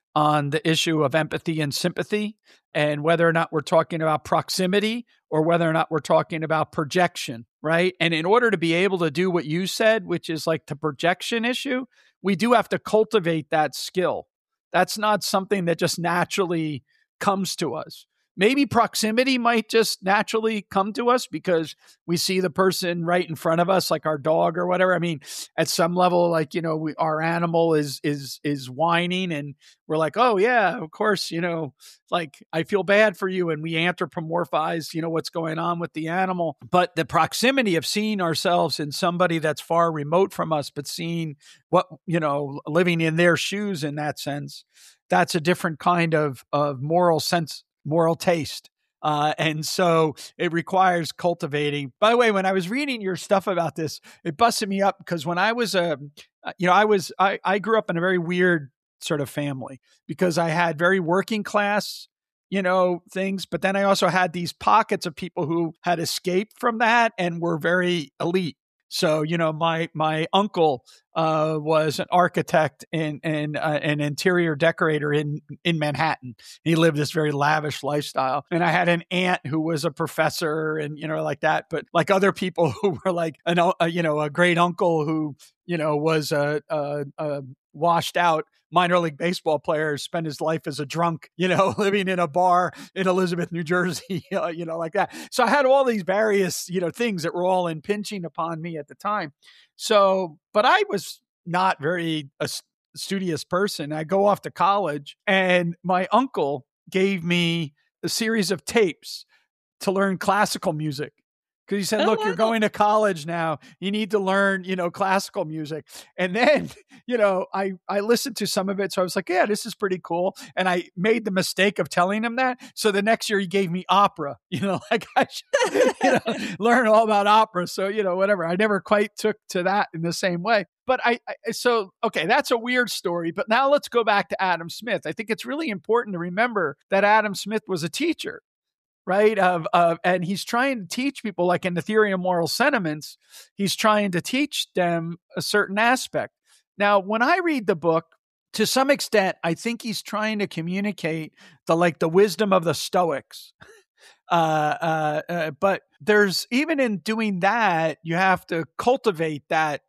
on the issue of empathy and sympathy, and whether or not we're talking about proximity or whether or not we're talking about projection, right? And in order to be able to do what you said, which is like the projection issue, we do have to cultivate that skill. That's not something that just naturally comes to us. Maybe proximity might just naturally come to us because we see the person right in front of us, like our dog or whatever. I mean, at some level, like, you know, we, our animal is, is, is whining and we're like, oh yeah, of course, you know, like I feel bad for you. And we anthropomorphize, you know, what's going on with the animal. But the proximity of seeing ourselves in somebody that's far remote from us, but seeing what, you know, living in their shoes in that sense, that's a different kind of, of moral sense, moral taste. Uh, and so it requires cultivating. By the way, when I was reading your stuff about this, it busted me up because when I was a, uh, you know, I was, I, I grew up in a very weird sort of family because I had very working class, you know, things, but then I also had these pockets of people who had escaped from that and were very elite. So, you know, my my uncle uh, was an architect and and uh, an interior decorator in in Manhattan. He lived this very lavish lifestyle. And I had an aunt who was a professor and, you know, like that. But like other people who were like, an, a, you know, a great uncle who, you know, was a, a, a washed out minor league baseball player, spent his life as a drunk, you know, living in a bar in Elizabeth, New Jersey, uh, you know, like that. So I had all these various, you know, things that were all impinging upon me at the time. So, but I was not very a studious person. I go off to college and my uncle gave me a series of tapes to learn classical music. Because he said, look, oh, wow. You're going to college now. You need to learn, you know, classical music. And then, you know, I, I listened to some of it. So I was like, yeah, this is pretty cool. And I made the mistake of telling him that. So the next year he gave me opera, you know, like I should, you know, learn all about opera. So, you know, whatever. I never quite took to that in the same way. But I, I, so, okay, that's a weird story. But now let's go back to Adam Smith. I think it's really important to remember that Adam Smith was a teacher. Right. Of, of, and he's trying to teach people, like in the Theory of Moral Sentiments, he's trying to teach them a certain aspect. Now, when I read the book, to some extent, I think he's trying to communicate the, like the wisdom of the Stoics. uh, uh, uh, but there's, even in doing that, you have to cultivate that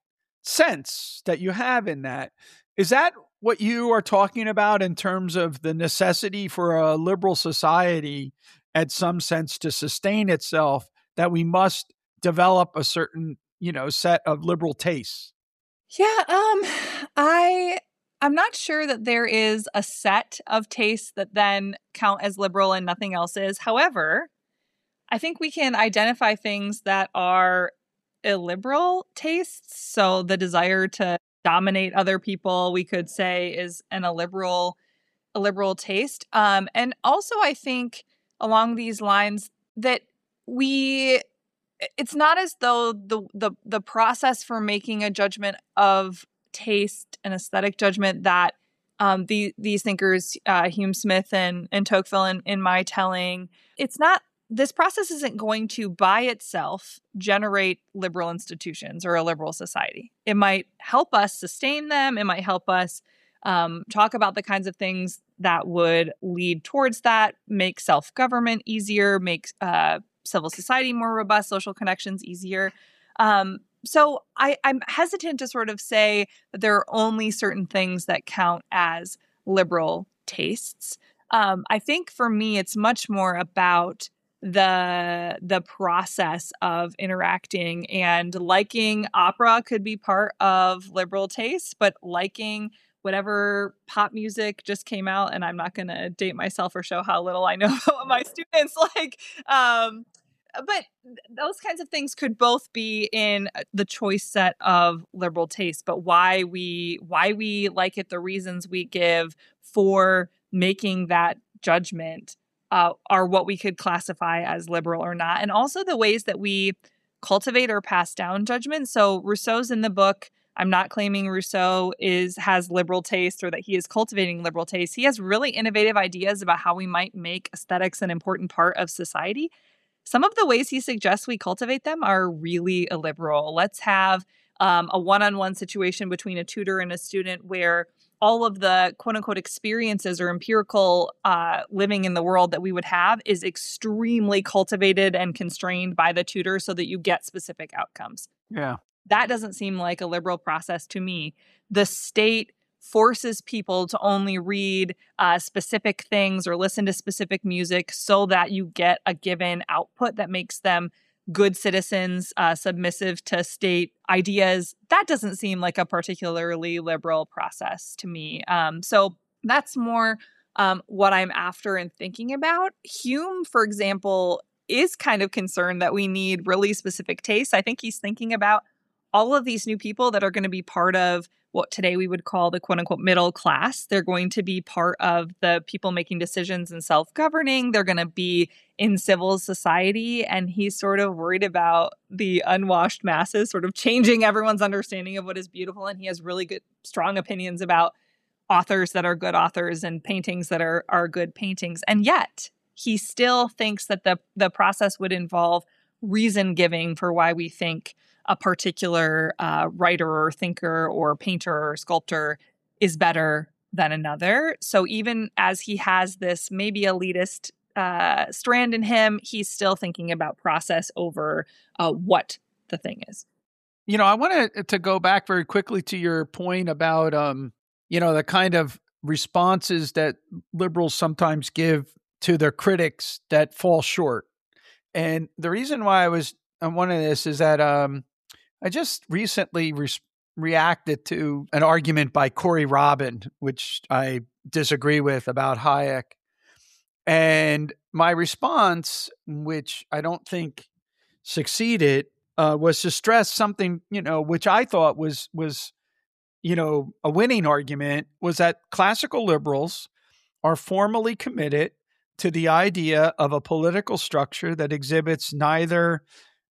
sense that you have in that. Is that what you are talking about in terms of the necessity for a liberal society at some sense to sustain itself, that we must develop a certain, you know, set of liberal tastes?
Yeah, um, I, I'm not sure that there is a set of tastes that then count as liberal and nothing else is. However, I think we can identify things that are illiberal tastes. So the desire to dominate other people, we could say, is an illiberal, a liberal taste. Um, and also, I think along these lines that we, it's not as though the, the, the process for making a judgment of taste and aesthetic judgment that um, the, these thinkers, uh, Hume Smith and, and Tocqueville in, in my telling, it's not, this process isn't going to by itself generate liberal institutions or a liberal society. It might help us sustain them. It might help us um, talk about the kinds of things that would lead towards that, make self-government easier, make uh, civil society more robust, social connections easier. Um, so I, I'm hesitant to sort of say that there are only certain things that count as liberal tastes. Um, I think for me, it's much more about the the process of interacting, and liking opera could be part of liberal taste, but liking whatever pop music just came out, and I'm not going to date myself or show how little I know about what my students like. Um, but those kinds of things could both be in the choice set of liberal taste. But why we why we like it, the reasons we give for making that judgment uh, are what we could classify as liberal or not. And also the ways that we cultivate or pass down judgment. So Rousseau's in the book. I'm not claiming Rousseau is has liberal taste or that he is cultivating liberal taste. He has really innovative ideas about how we might make aesthetics an important part of society. Some of the ways he suggests we cultivate them are really illiberal. Let's have um, a one-on-one situation between a tutor and a student where all of the quote unquote experiences or empirical uh, living in the world that we would have is extremely cultivated and constrained by the tutor so that you get specific outcomes.
Yeah.
That doesn't seem like a liberal process to me. The state forces people to only read uh, specific things or listen to specific music so that you get a given output that makes them good citizens, uh, submissive to state ideas. That doesn't seem like a particularly liberal process to me. Um, so that's more um, what I'm after and thinking about. Hume, for example, is kind of concerned that we need really specific tastes. I think he's thinking about all of these new people that are going to be part of what today we would call the quote unquote middle class. They're going to be part of the people making decisions and self-governing. They're going to be in civil society. And he's sort of worried about the unwashed masses sort of changing everyone's understanding of what is beautiful. And he has really good, strong opinions about authors that are good authors and paintings that are, are good paintings. And yet he still thinks that the, the process would involve reason giving for why we think a particular uh, writer or thinker or painter or sculptor is better than another. So even as he has this maybe elitist uh, strand in him, he's still thinking about process over uh, what the thing is.
You know, I wanted to go back very quickly to your point about, um, you know, the kind of responses that liberals sometimes give to their critics that fall short. And the reason why I was on one of this is that um, I just recently re- reacted to an argument by Corey Robin, which I disagree with, about Hayek. And my response, which I don't think succeeded, uh, was to stress something, you know, which I thought was, was, you know, a winning argument, was that classical liberals are formally committed to the idea of a political structure that exhibits neither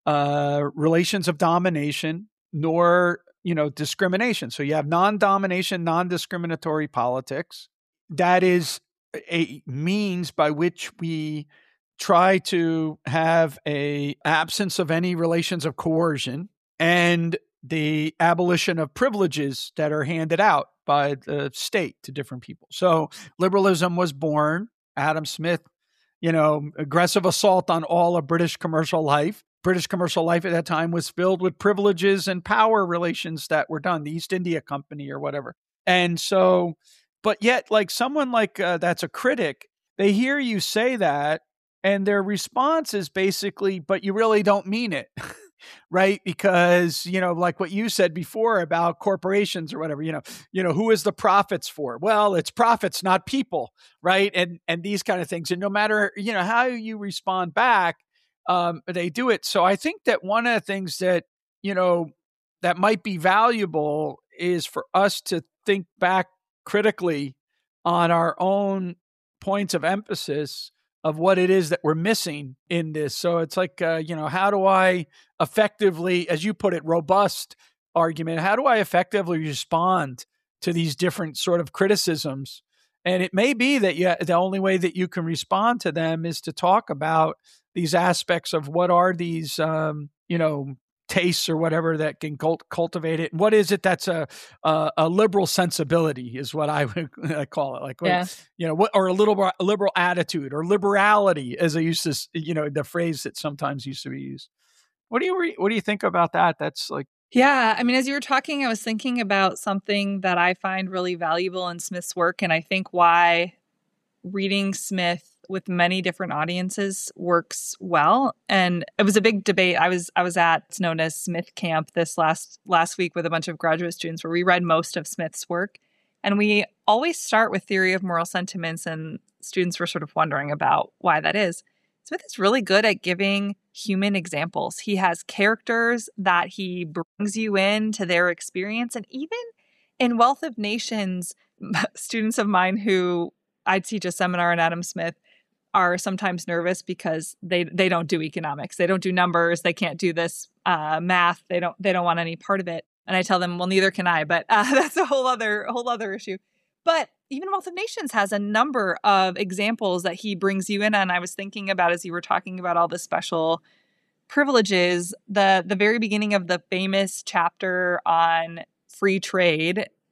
uh, relations of domination nor, you know, discrimination. So you have non-domination, non-discriminatory politics. That is a means by which we try to have a absence of any relations of coercion and the abolition of privileges that are handed out by the state to different people. So liberalism was born. Adam Smith, you know, aggressive assault on all of British commercial life. British commercial life at that time was filled with privileges and power relations that were done, the East India Company or whatever. And so, but yet, like someone like uh, that's a critic, they hear you say that and their response is basically, but you really don't mean it. Right? Because, you know, like what you said before about corporations or whatever, you know, you know, who is the profits for? Well, it's profits, not people. Right. And, and these kind of things. And no matter, you know, how you respond back, um, they do it. So I think that one of the things that, you know, that might be valuable is for us to think back critically on our own points of emphasis of what it is that we're missing in this. So it's like, uh, you know, how do I effectively, as you put it, robust argument, how do I effectively respond to these different sort of criticisms? And it may be that you, the only way that you can respond to them is to talk about these aspects of what are these, um, you know, tastes or whatever that can cult- cultivate it. And what is it that's a, a a liberal sensibility is what I would call it. Like, what,
Yeah.
you know, what, or a liberal, a liberal attitude or liberality, as I used to, you know, the phrase that sometimes used to be used. What do you, re- what do you think about that? That's like,
Yeah. I mean, as you were talking, I was thinking about something that I find really valuable in Smith's work. And I think why reading Smith with many different audiences works well. And it was a big debate. I was I was at what's known as Smith Camp this last last week with a bunch of graduate students where we read most of Smith's work. And we always start with theory of moral sentiments, and students were sort of wondering about why that is. Smith is really good at giving human examples. He has characters that he brings you in to their experience. And even in Wealth of Nations, students of mine who I teach a seminar on Adam Smith are sometimes nervous because they they don't do economics. They don't do numbers. They can't do this uh, math. They don't they don't want any part of it. And I tell them, well, neither can I. But uh, that's a whole other a whole other issue. But even Wealth of Nations has a number of examples that he brings you in on. I was thinking about as you were talking about all the special privileges, the the very beginning of the famous chapter on free trade.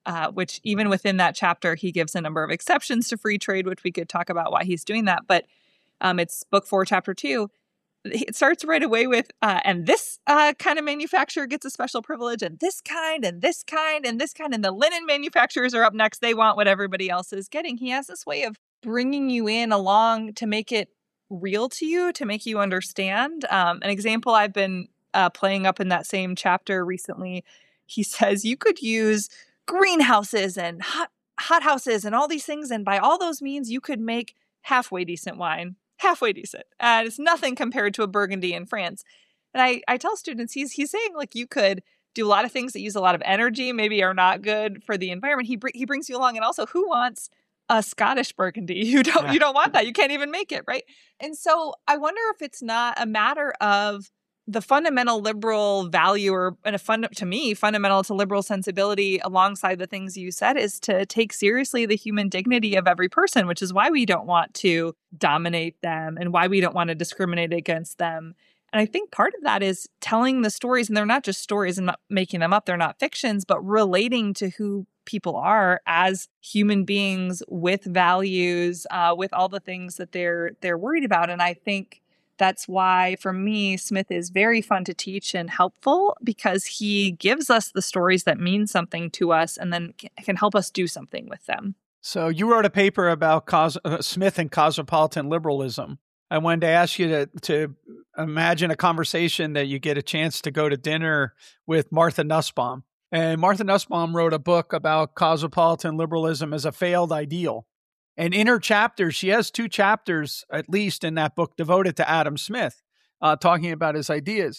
uh, which even within that chapter, he gives a number of exceptions to free trade, which we could talk about why he's doing that. But um, it's book four, chapter two. It starts right away with, uh, and this uh, kind of manufacturer gets a special privilege, and this kind, and this kind, and this kind, and the linen manufacturers are up next. They want what everybody else is getting. He has this way of bringing you in along to make it real to you, to make you understand. Um, an example I've been uh, playing up in that same chapter recently, he says you could use greenhouses and hot hot houses and all these things, and by all those means, you could make halfway decent wine. Halfway decent. And it's nothing compared to a Burgundy in France. And I, I tell students, he's he's saying, like, you could do a lot of things that use a lot of energy, maybe are not good for the environment. He br- he brings you along. And also, who wants a Scottish Burgundy? You don't you don't want that. You can't even make it, right? And so I wonder if it's not a matter of the fundamental liberal value, or and a fund to me, fundamental to liberal sensibility alongside the things you said, is to take seriously the human dignity of every person, which is why we don't want to dominate them and why we don't want to discriminate against them. And I think part of that is telling the stories, and they're not just stories and not making them up, they're not fictions, but relating to who people are as human beings with values, uh, with all the things that they're they're worried about. And I think that's why, for me, Smith is very fun to teach and helpful, because he gives us the stories that mean something to us and then can help us do something with them.
So you wrote a paper about Cos- uh, Smith and cosmopolitan liberalism. I wanted to ask you to, to imagine a conversation that you get a chance to go to dinner with Martha Nussbaum. And Martha Nussbaum wrote a book about cosmopolitan liberalism as a failed ideal. And in her chapters, she has two chapters, at least in that book, devoted to Adam Smith, uh, talking about his ideas.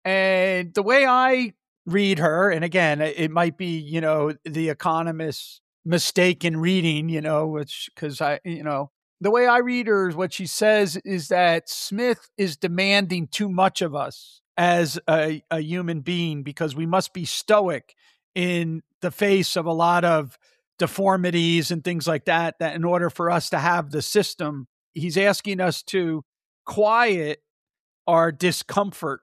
And the way I read her, and again, it might be, you know, the Economist's mistaken reading, you know, which, because I, you know, the way I read her is what she says is that Smith is demanding too much of us as a, a human being, because we must be stoic in the face of a lot of deformities and things like that, that in order for us to have the system, he's asking us to quiet our discomfort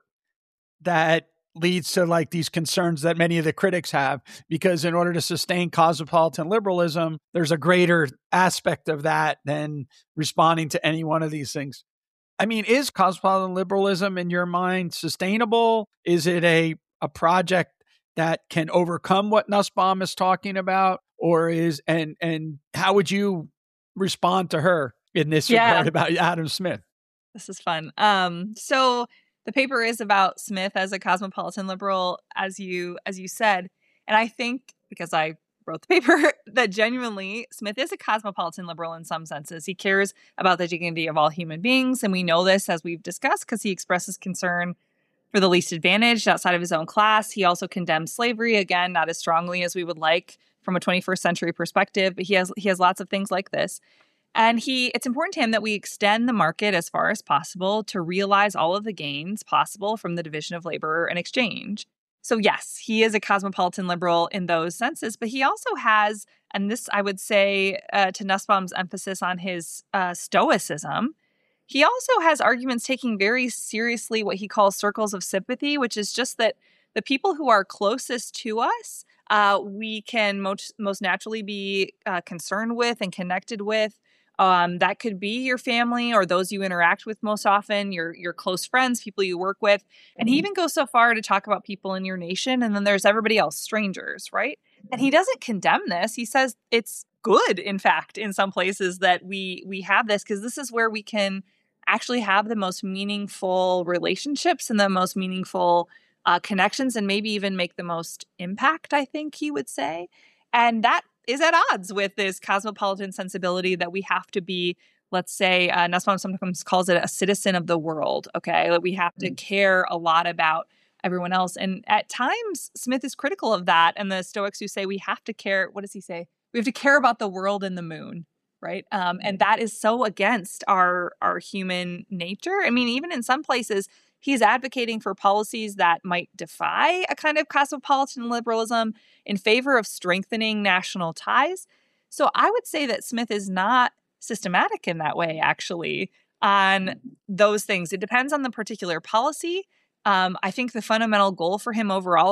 that leads to like these concerns that many of the critics have, because in order to sustain cosmopolitan liberalism, there's a greater aspect of that than responding to any one of these things. I mean, is cosmopolitan liberalism in your mind sustainable? Is it a, a project that can overcome what Nussbaum is talking about? Or is, and and how would you respond to her in this yeah. regard about Adam Smith?
This is fun. Um, so the paper is about Smith as a cosmopolitan liberal, as you as you said. And I think, because I wrote the paper, that genuinely Smith is a cosmopolitan liberal in some senses. He cares about the dignity of all human beings. And we know this, as we've discussed, because he expresses concern for the least advantaged outside of his own class. He also condemns slavery, again, not as strongly as we would like from a twenty-first century perspective, but he has he has lots of things like this. And he it's important to him that we extend the market as far as possible to realize all of the gains possible from the division of labor and exchange. So yes, he is a cosmopolitan liberal in those senses, but he also has, and this I would say uh, to Nussbaum's emphasis on his uh, stoicism, he also has arguments taking very seriously what he calls circles of sympathy, which is just that the people who are closest to us, uh, we can most, most naturally be uh, concerned with and connected with. Um, that could be your family or those you interact with most often, your your close friends, people you work with. And he even goes so far to talk about people in your nation. And then there's everybody else, strangers, right? And he doesn't condemn this. He says it's good, in fact, in some places that we we have this, because this is where we can actually have the most meaningful relationships and the most meaningful uh, connections, and maybe even make the most impact, I think he would say. And that is at odds with this cosmopolitan sensibility that we have to be, let's say, uh, Nussbaum sometimes calls it a citizen of the world, okay? That we have to care a lot about everyone else. And at times, Smith is critical of that. And the Stoics who say we have to care, what does he say? We have to care about the world and the moon, right? Um, and that is so against our, our human nature. I mean, even in some places, he's advocating for policies that might defy a kind of cosmopolitan liberalism in favor of strengthening national ties. So I would say that Smith is not systematic in that way, actually, on those things. It depends on the particular policy. Um, I think the fundamental goal for him overall is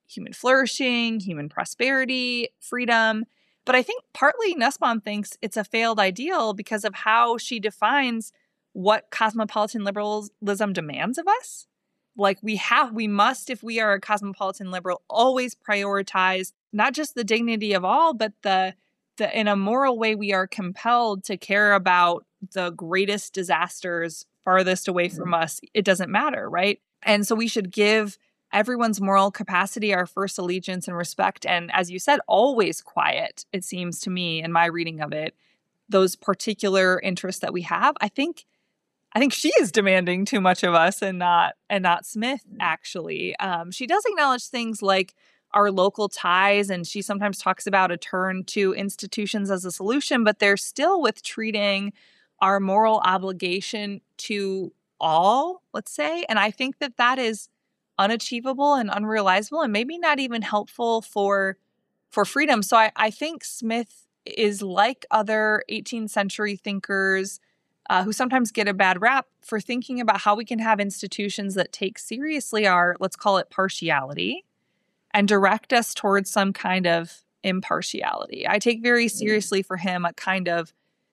human flourishing, human prosperity, freedom. But I think partly Nussbaum thinks it's a failed ideal because of how she defines what cosmopolitan liberalism demands of us. Like we have, we must, if we are a cosmopolitan liberal, always prioritize not just the dignity of all, but the, the in a moral way, we are compelled to care about the greatest disasters farthest away from us. It doesn't matter, right? And so we should give everyone's moral capacity our first allegiance and respect. And as you said, always quiet, it seems to me, in my reading of it, those particular interests that we have. I think I think she is demanding too much of us and not and not Smith, actually. Um, she does acknowledge things like our local ties, and she sometimes talks about a turn to institutions as a solution, but they're still with treating our moral obligation to all, let's say. And I think that that is unachievable and unrealizable and maybe not even helpful for for freedom. So I, I think Smith is like other eighteenth century thinkers uh, who sometimes get a bad rap for thinking about how we can have institutions that take seriously our, let's call it partiality, and direct us towards some kind of impartiality. I take very seriously for him a kind of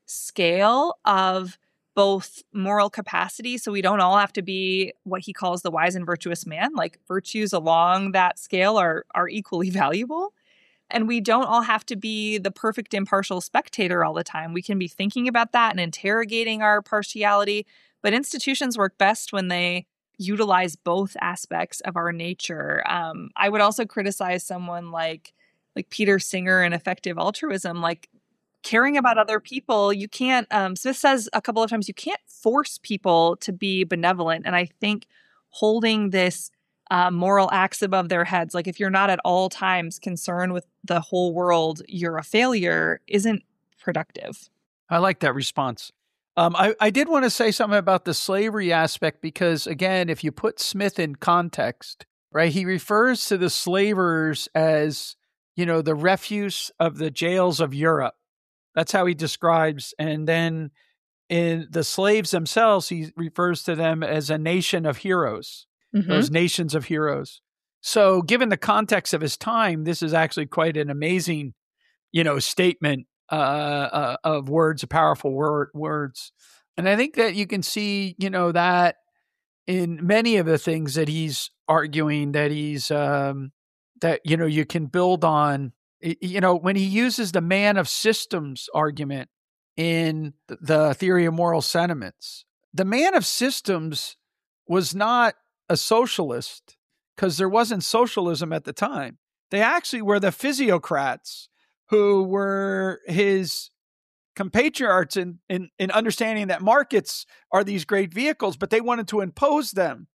scale of both moral capacity, so we don't all have to be what he calls the wise and virtuous man. Like virtues along that scale are are equally valuable. And we don't all have to be the perfect impartial spectator all the time. We can be thinking about that and interrogating our partiality. But institutions work best when they utilize both aspects of our nature. Um, I would also criticize someone like like Peter Singer in Effective Altruism, like caring about other people. You can't, um, Smith says a couple of times, you can't force people to be benevolent. And I think holding this uh, moral axe above their heads, like if you're not at all times concerned with the whole world, you're a failure, isn't productive.
I like that response. Um, I, I did want to say something about the slavery aspect because, again, if you put Smith in context, right, he refers to the slavers as, you know, the refuse of the jails of Europe. That's how he describes. And then in the slaves themselves, he refers to them as a nation of heroes, mm-hmm. those nations of heroes. So given the context of his time, this is actually quite an amazing, you know, statement uh, uh, of words, of powerful word, words. And I think that you can see, you know, that in many of the things that he's arguing, that he's, um, that, you know, you can build on. You know, when he uses the man of systems argument in the theory of moral sentiments, the man of systems was not a socialist because there wasn't socialism at the time. They actually were the physiocrats who were his compatriots in, in, in understanding that markets are these great vehicles, but they wanted to impose them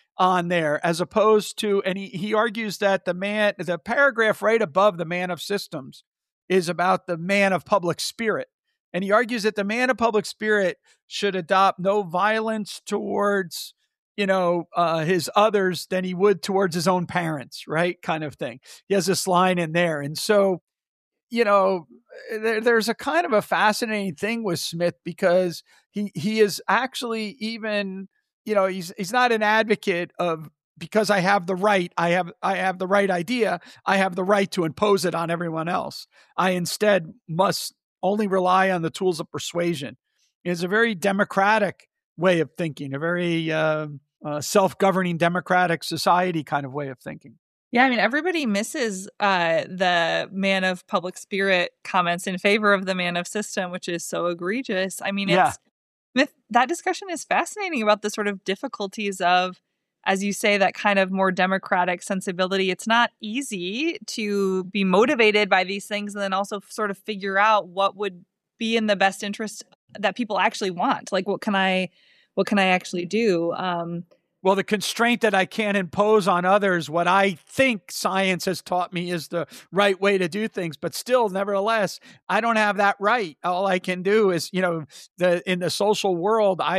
on there, as opposed to, and he, he argues that the man, the paragraph right above the man of systems is about the man of public spirit. And he argues that the man of public spirit should adopt no violence towards, you know, uh, his others than he would towards his own parents, right? Kind of thing. He has this line in there. And so, you know, there, there's a kind of a fascinating thing with Smith because he, he is actually even, you know, he's he's not an advocate of because I have the right, I have I have the right idea, I have the right to impose it on everyone else. I instead must only rely on the tools of persuasion. It's a very democratic way of thinking, a very uh, uh, self-governing democratic society kind of way of thinking.
Yeah, I mean, everybody misses uh, the man of public spirit comments in favor of the man of system, which is so egregious. I mean, it's
yeah.
Myth, that discussion is fascinating about the sort of difficulties of, as you say, that kind of more democratic sensibility. It's not easy to be motivated by these things and then also sort of figure out what would be in the best interest that people actually want. Like, what can I, what can I actually do? Um,
well, the constraint that I can't impose on others, what I think science has taught me is the right way to do things, but still, nevertheless, I don't have that right. All I can do is, you know, the in the social world, I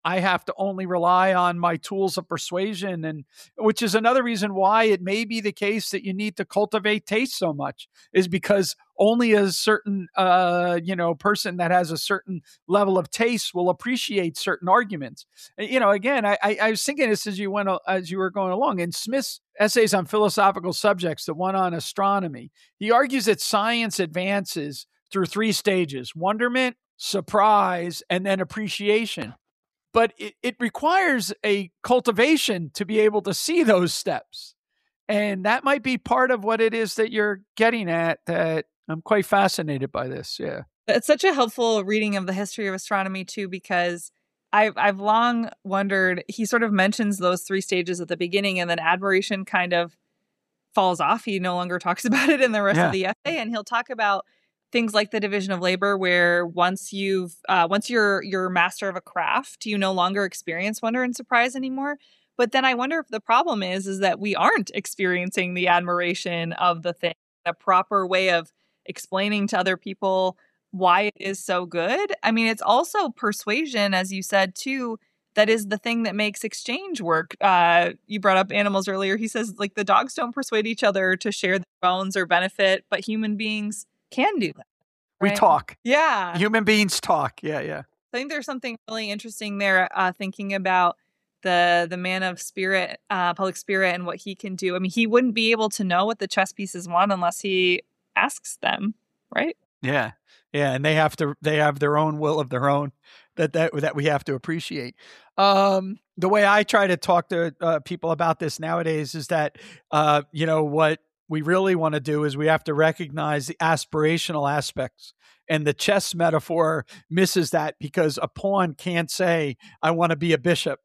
I have to only rely on my tools of persuasion, and which is another reason why it may be the case that you need to cultivate taste so much, is because only a certain, uh, you know, person that has a certain level of taste will appreciate certain arguments. You know, again, I, I, I was thinking this as you went, as you were going along. In Smith's essays on philosophical subjects, the one on astronomy, he argues that science advances through three stages: wonderment, surprise, and then appreciation. But it, it requires a cultivation to be able to see those steps. And that might be part of what it is that you're getting at, that I'm quite fascinated by this. Yeah.
It's such a helpful reading of the history of astronomy too, because I've, I've long wondered, he sort of mentions those three stages at the beginning, and then admiration kind of falls off. He no longer talks about it in the rest yeah. of the essay. And he'll talk about things like the division of labor, where once you've uh, once you're you're master of a craft, you no longer experience wonder and surprise anymore. But then I wonder if the problem is is that we aren't experiencing the admiration of the thing, a proper way of explaining to other people why it is so good. I mean, it's also persuasion, as you said too, that is the thing that makes exchange work. Uh, you brought up animals earlier. He says, like, the dogs don't persuade each other to share their bones or benefit, but human beings can do that.
Right? We talk.
Yeah.
Human beings talk. Yeah, yeah.
I think there's something really interesting there, uh, thinking about the the man of spirit, uh, public spirit, and what he can do. I mean, he wouldn't be able to know what the chess pieces want unless he asks them, right?
Yeah. Yeah. And they have to, they have their own will of their own that, that, that we have to appreciate. Um, the way I try to talk to uh, people about this nowadays is that, uh, you know, what we really want to do is we have to recognize the aspirational aspects, and the chess metaphor misses that, because a pawn can't say, I want to be a bishop.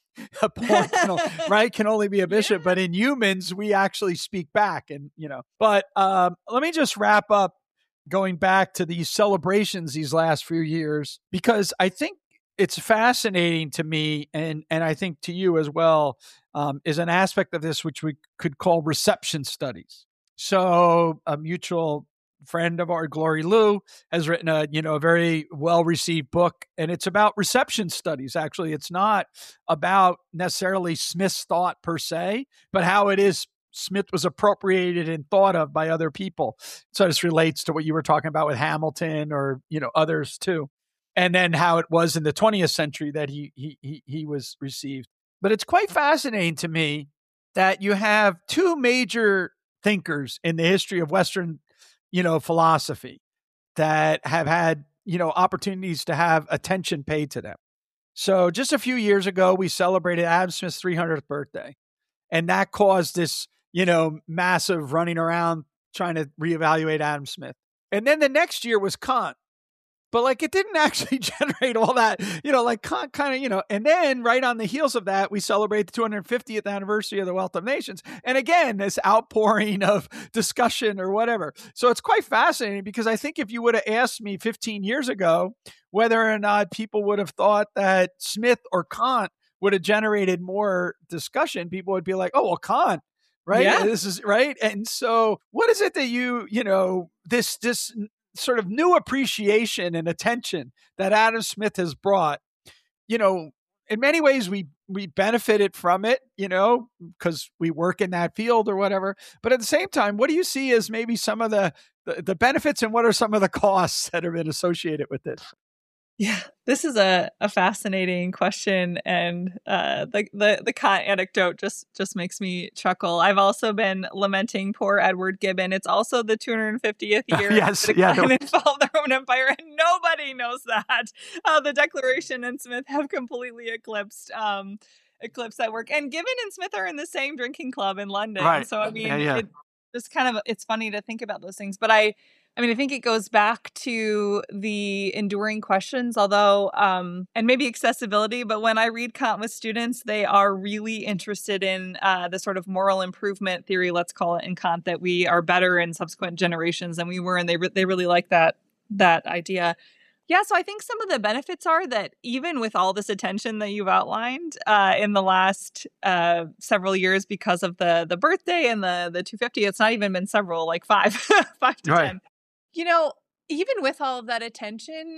A pawn can, right, can only be a bishop, yeah. But in humans, we actually speak back, and, you know, but um, let me just wrap up going back to these celebrations these last few years, because I think it's fascinating to me, and, and I think to you as well, um, is an aspect of this which we could call reception studies. So a mutual friend of our, Glory Liu, has written a, you know, a very well-received book, and it's about reception studies. Actually, it's not about necessarily Smith's thought per se, but how it is Smith was appropriated and thought of by other people. So this relates to what you were talking about with Hamilton, or, you know, others too. And then how it was in the twentieth century that he he he, he was received. But it's quite fascinating to me that you have two major thinkers in the history of Western, you know, philosophy that have had, you know, opportunities to have attention paid to them. So just a few years ago, we celebrated Adam Smith's three hundredth birthday, and that caused this, you know, massive running around trying to reevaluate Adam Smith. And then the next year was Kant. But like, it didn't actually generate all that, you know, like Kant kind of, you know, and then right on the heels of that, we celebrate the two hundred fiftieth anniversary of the Wealth of Nations. And again, this outpouring of discussion or whatever. So it's quite fascinating, because I think if you would have asked me fifteen years ago whether or not people would have thought that Smith or Kant would have generated more discussion, people would be like, oh, well, Kant. Right.
Yeah.
This is right. And so what is it that you, you know, this, this, sort of new appreciation and attention that Adam Smith has brought, you know, in many ways we, we benefited from it, you know, because we work in that field or whatever. But at the same time, what do you see as maybe some of the, the, the benefits, and what are some of the costs that have been associated with it?
Yeah, this is a, a fascinating question, and uh, the the the Kant anecdote just just makes me chuckle. I've also been lamenting poor Edward Gibbon. It's also the two hundred fiftieth year
yes,
the
yeah,
decline and fall of the Roman Empire, and nobody knows that. Uh, the Declaration and Smith have completely eclipsed um, eclipsed that work. And Gibbon and Smith are in the same drinking club in London.
Right.
So I mean,
yeah, yeah.
it just kind of it's funny to think about those things, but I. I mean, I think it goes back to the enduring questions, although, um, and maybe accessibility. But when I read Kant with students, they are really interested in uh, the sort of moral improvement theory, let's call it, in Kant, that we are better in subsequent generations than we were. And they re- they really like that that idea. Yeah, so I think some of the benefits are that even with all this attention that you've outlined uh, in the last uh, several years because of the the birthday and the the two hundred fifty, it's not even been several, like five, five to
right.
ten. You know, even with all of that attention,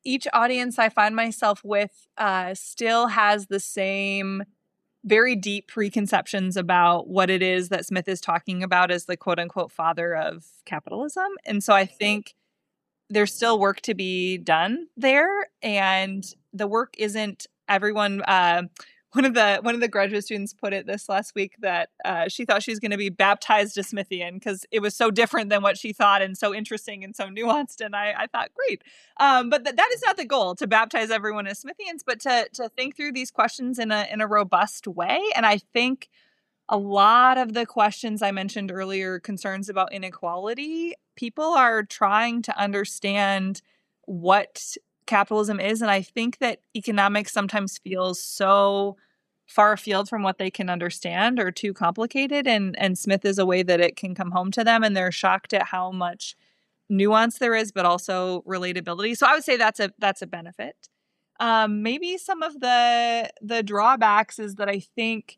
each audience I find myself with uh, still has the same very deep preconceptions about what it is that Smith is talking about as the quote unquote father of capitalism. And so I think there's still work to be done there. And the work isn't everyone. Uh, one of the one of the graduate students put it this last week that uh, she thought she was going to be baptized a Smithian because it was so different than what she thought and so interesting and so nuanced. And I, I thought, great. Um, but th- that is not the goal, to baptize everyone as Smithians, but to to think through these questions in a in a robust way. And I think a lot of the questions I mentioned earlier, concerns about inequality, people are trying to understand what capitalism is. And I think that economics sometimes feels so far afield from what they can understand or too complicated. And, and Smith is a way that it can come home to them. And they're shocked at how much nuance there is, but also relatability. So I would say that's a that's a benefit. Um, maybe some of the the drawbacks is that I think,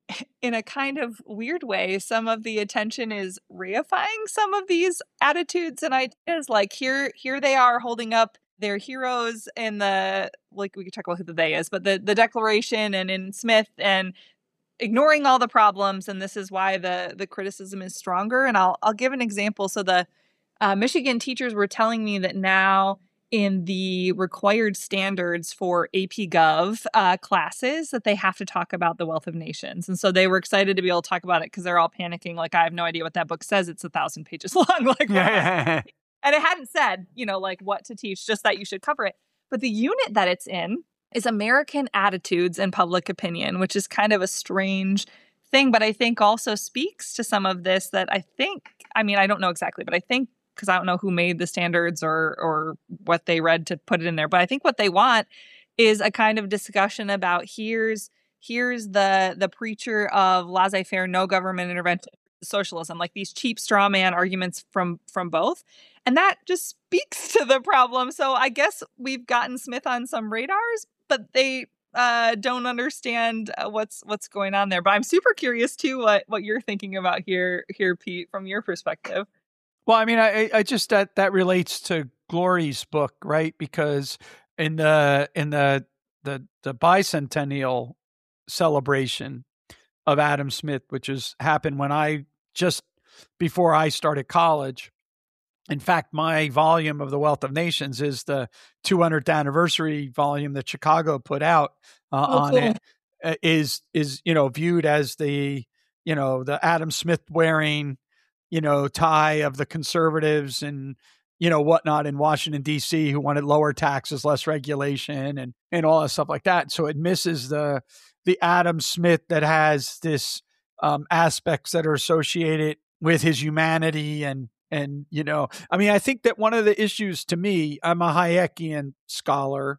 in a kind of weird way, some of the attention is reifying some of these attitudes and ideas. Like here, here they are holding up their heroes in the, like we could talk about who the they is, but the, the Declaration and in Smith, and ignoring all the problems. And this is why the the criticism is stronger. And I'll I'll give an example. So the uh, Michigan teachers were telling me that now in the required standards for A P Gov uh, classes that they have to talk about the Wealth of Nations. And so they were excited to be able to talk about it because they're all panicking. Like, I have no idea what that book says. It's a thousand pages long. Like, and it hadn't said, you know, like what to teach, just that you should cover it. But the unit that it's in is American Attitudes and Public Opinion, which is kind of a strange thing, but I think also speaks to some of this that I think, I mean, I don't know exactly, but I think, because I don't know who made the standards or or what they read to put it in there. But I think what they want is a kind of discussion about here's here's the the preacher of laissez-faire, no government intervention, socialism, like these cheap straw man arguments from from both. And that just speaks to the problem. So I guess we've gotten Smith on some radars, but they uh, don't understand uh, what's what's going on there. But I'm super curious too what what you're thinking about here here, Pete, from your perspective.
Well, I mean, I, I just that that relates to Glory's book, right? Because in the in the the the bicentennial celebration of Adam Smith, which has happened when I just before I started college. In fact, my volume of The Wealth of Nations is the two hundredth anniversary volume that Chicago put out uh,
oh,
on
cool.
it. Uh, is is you know viewed as the you know the Adam Smith wearing you know, tie of the conservatives and, you know, whatnot in Washington, D C, who wanted lower taxes, less regulation and, and all that stuff like that. So it misses the, the Adam Smith that has this um, aspects that are associated with his humanity. And, and, you know, I mean, I think that one of the issues to me, I'm a Hayekian scholar,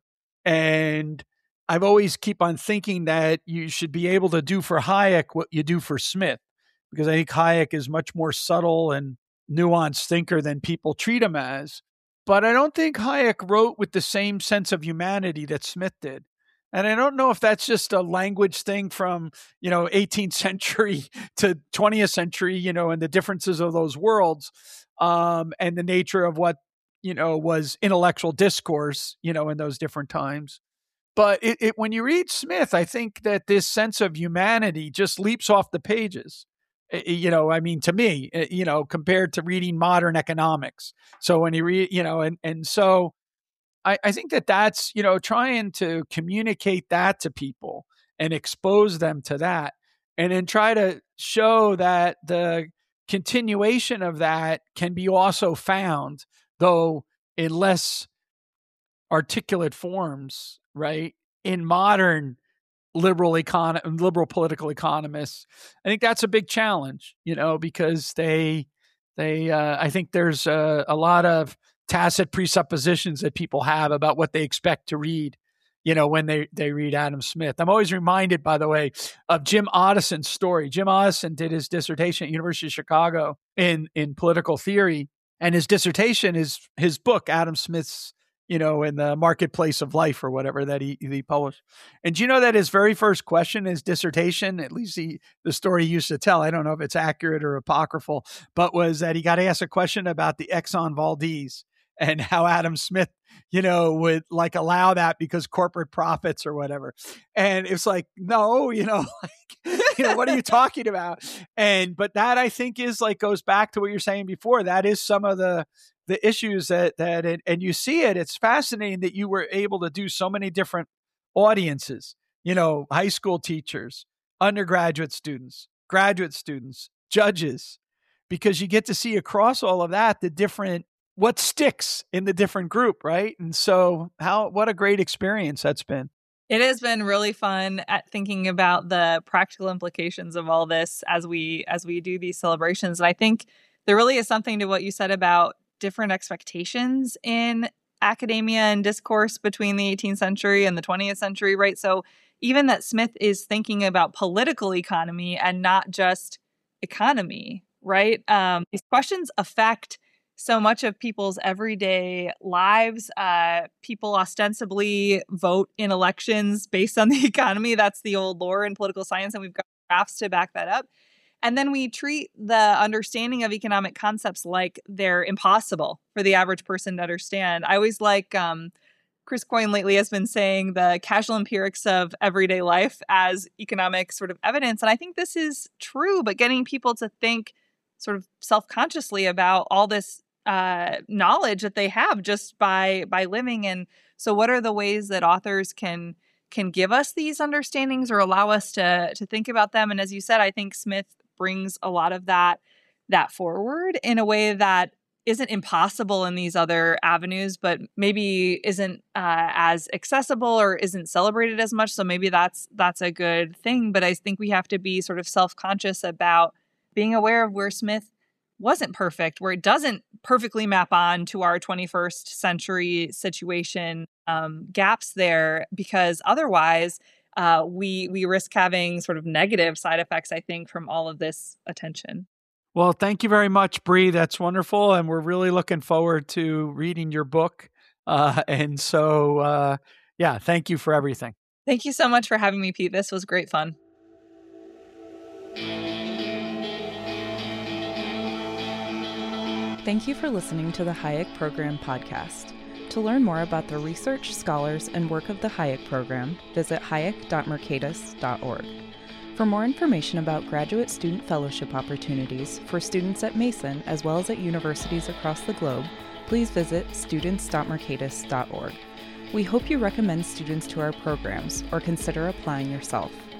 and I've always keep on thinking that you should be able to do for Hayek what you do for Smith. Because I think Hayek is much more subtle and nuanced thinker than people treat him as. But I don't think Hayek wrote with the same sense of humanity that Smith did. And I don't know if that's just a language thing from, you know, eighteenth century to twentieth century, you know, and the differences of those worlds um, and the nature of what, you know, was intellectual discourse, you know, in those different times. But it, it, when you read Smith, I think that this sense of humanity just leaps off the pages. You know, I mean, to me, you know, compared to reading modern economics. So when you read, you know, and, and so I, I think that that's, you know, trying to communicate that to people and expose them to that, and then try to show that the continuation of that can be also found, though in less articulate forms, right, in modern liberal econ liberal political economists. I think that's a big challenge, you know, because they, they, uh, I think there's a, a lot of tacit presuppositions that people have about what they expect to read, you know, when they, they read Adam Smith. I'm always reminded, by the way, of Jim Ottison's story. Jim Ottison did his dissertation at University of Chicago in, in political theory. And his dissertation is his book, Adam Smith's, you know, in the Marketplace of Life or whatever that he, he published. And do you know that his very first question, his dissertation, at least he, the story he used to tell, I don't know if it's accurate or apocryphal, but was that he got asked a question about the Exxon Valdez. and how Adam Smith, you know, would like allow that because corporate profits or whatever. And it's like, no, you know, like, you know, what are you talking about? And, but that I think is like, goes back to what you're saying before. That is some of the, the issues that, that, it, and you see it, it's fascinating that you were able to do so many different audiences, you know, high school teachers, undergraduate students, graduate students, judges, because you get to see across all of that, the different, what sticks in the different group, right? And so how, what a great experience that's been.
It has been really fun at thinking about the practical implications of all this as we, as we do these celebrations. And I think there really is something to what you said about different expectations in academia and discourse between the eighteenth century and the twentieth century, right? So even that Smith is thinking about political economy and not just economy, right? Um, these questions affect so much of people's everyday lives. Uh, people ostensibly vote in elections based on the economy. That's the old lore in political science, and we've got graphs to back that up. And then we treat the understanding of economic concepts like they're impossible for the average person to understand. I always like, um, Chris Coyne lately has been saying the casual empirics of everyday life as economic sort of evidence. And I think this is true, but getting people to think sort of self-consciously about all this uh, knowledge that they have just by by living. And so what are the ways that authors can can give us these understandings or allow us to to think about them? And as you said, I think Smith brings a lot of that that forward in a way that isn't impossible in these other avenues, but maybe isn't uh, as accessible or isn't celebrated as much. So maybe that's that's a good thing. But I think we have to be sort of self-conscious about being aware of where Smith wasn't perfect, where it doesn't perfectly map on to our twenty-first century situation, um, gaps there, because otherwise uh, we we risk having sort of negative side effects, I think, from all of this attention.
Well, thank you very much, Bree. That's wonderful. And we're really looking forward to reading your book. Uh, and so, uh, yeah, thank you for everything.
Thank you so much for having me, Pete. This was great fun.
Thank you for listening to the Hayek Program podcast. To learn more about the research, scholars, and work of the Hayek Program, visit hayek dot mercatus dot org. For more information about graduate student fellowship opportunities for students at Mason as well as at universities across the globe, please visit students dot mercatus dot org. We hope you recommend students to our programs or consider applying yourself.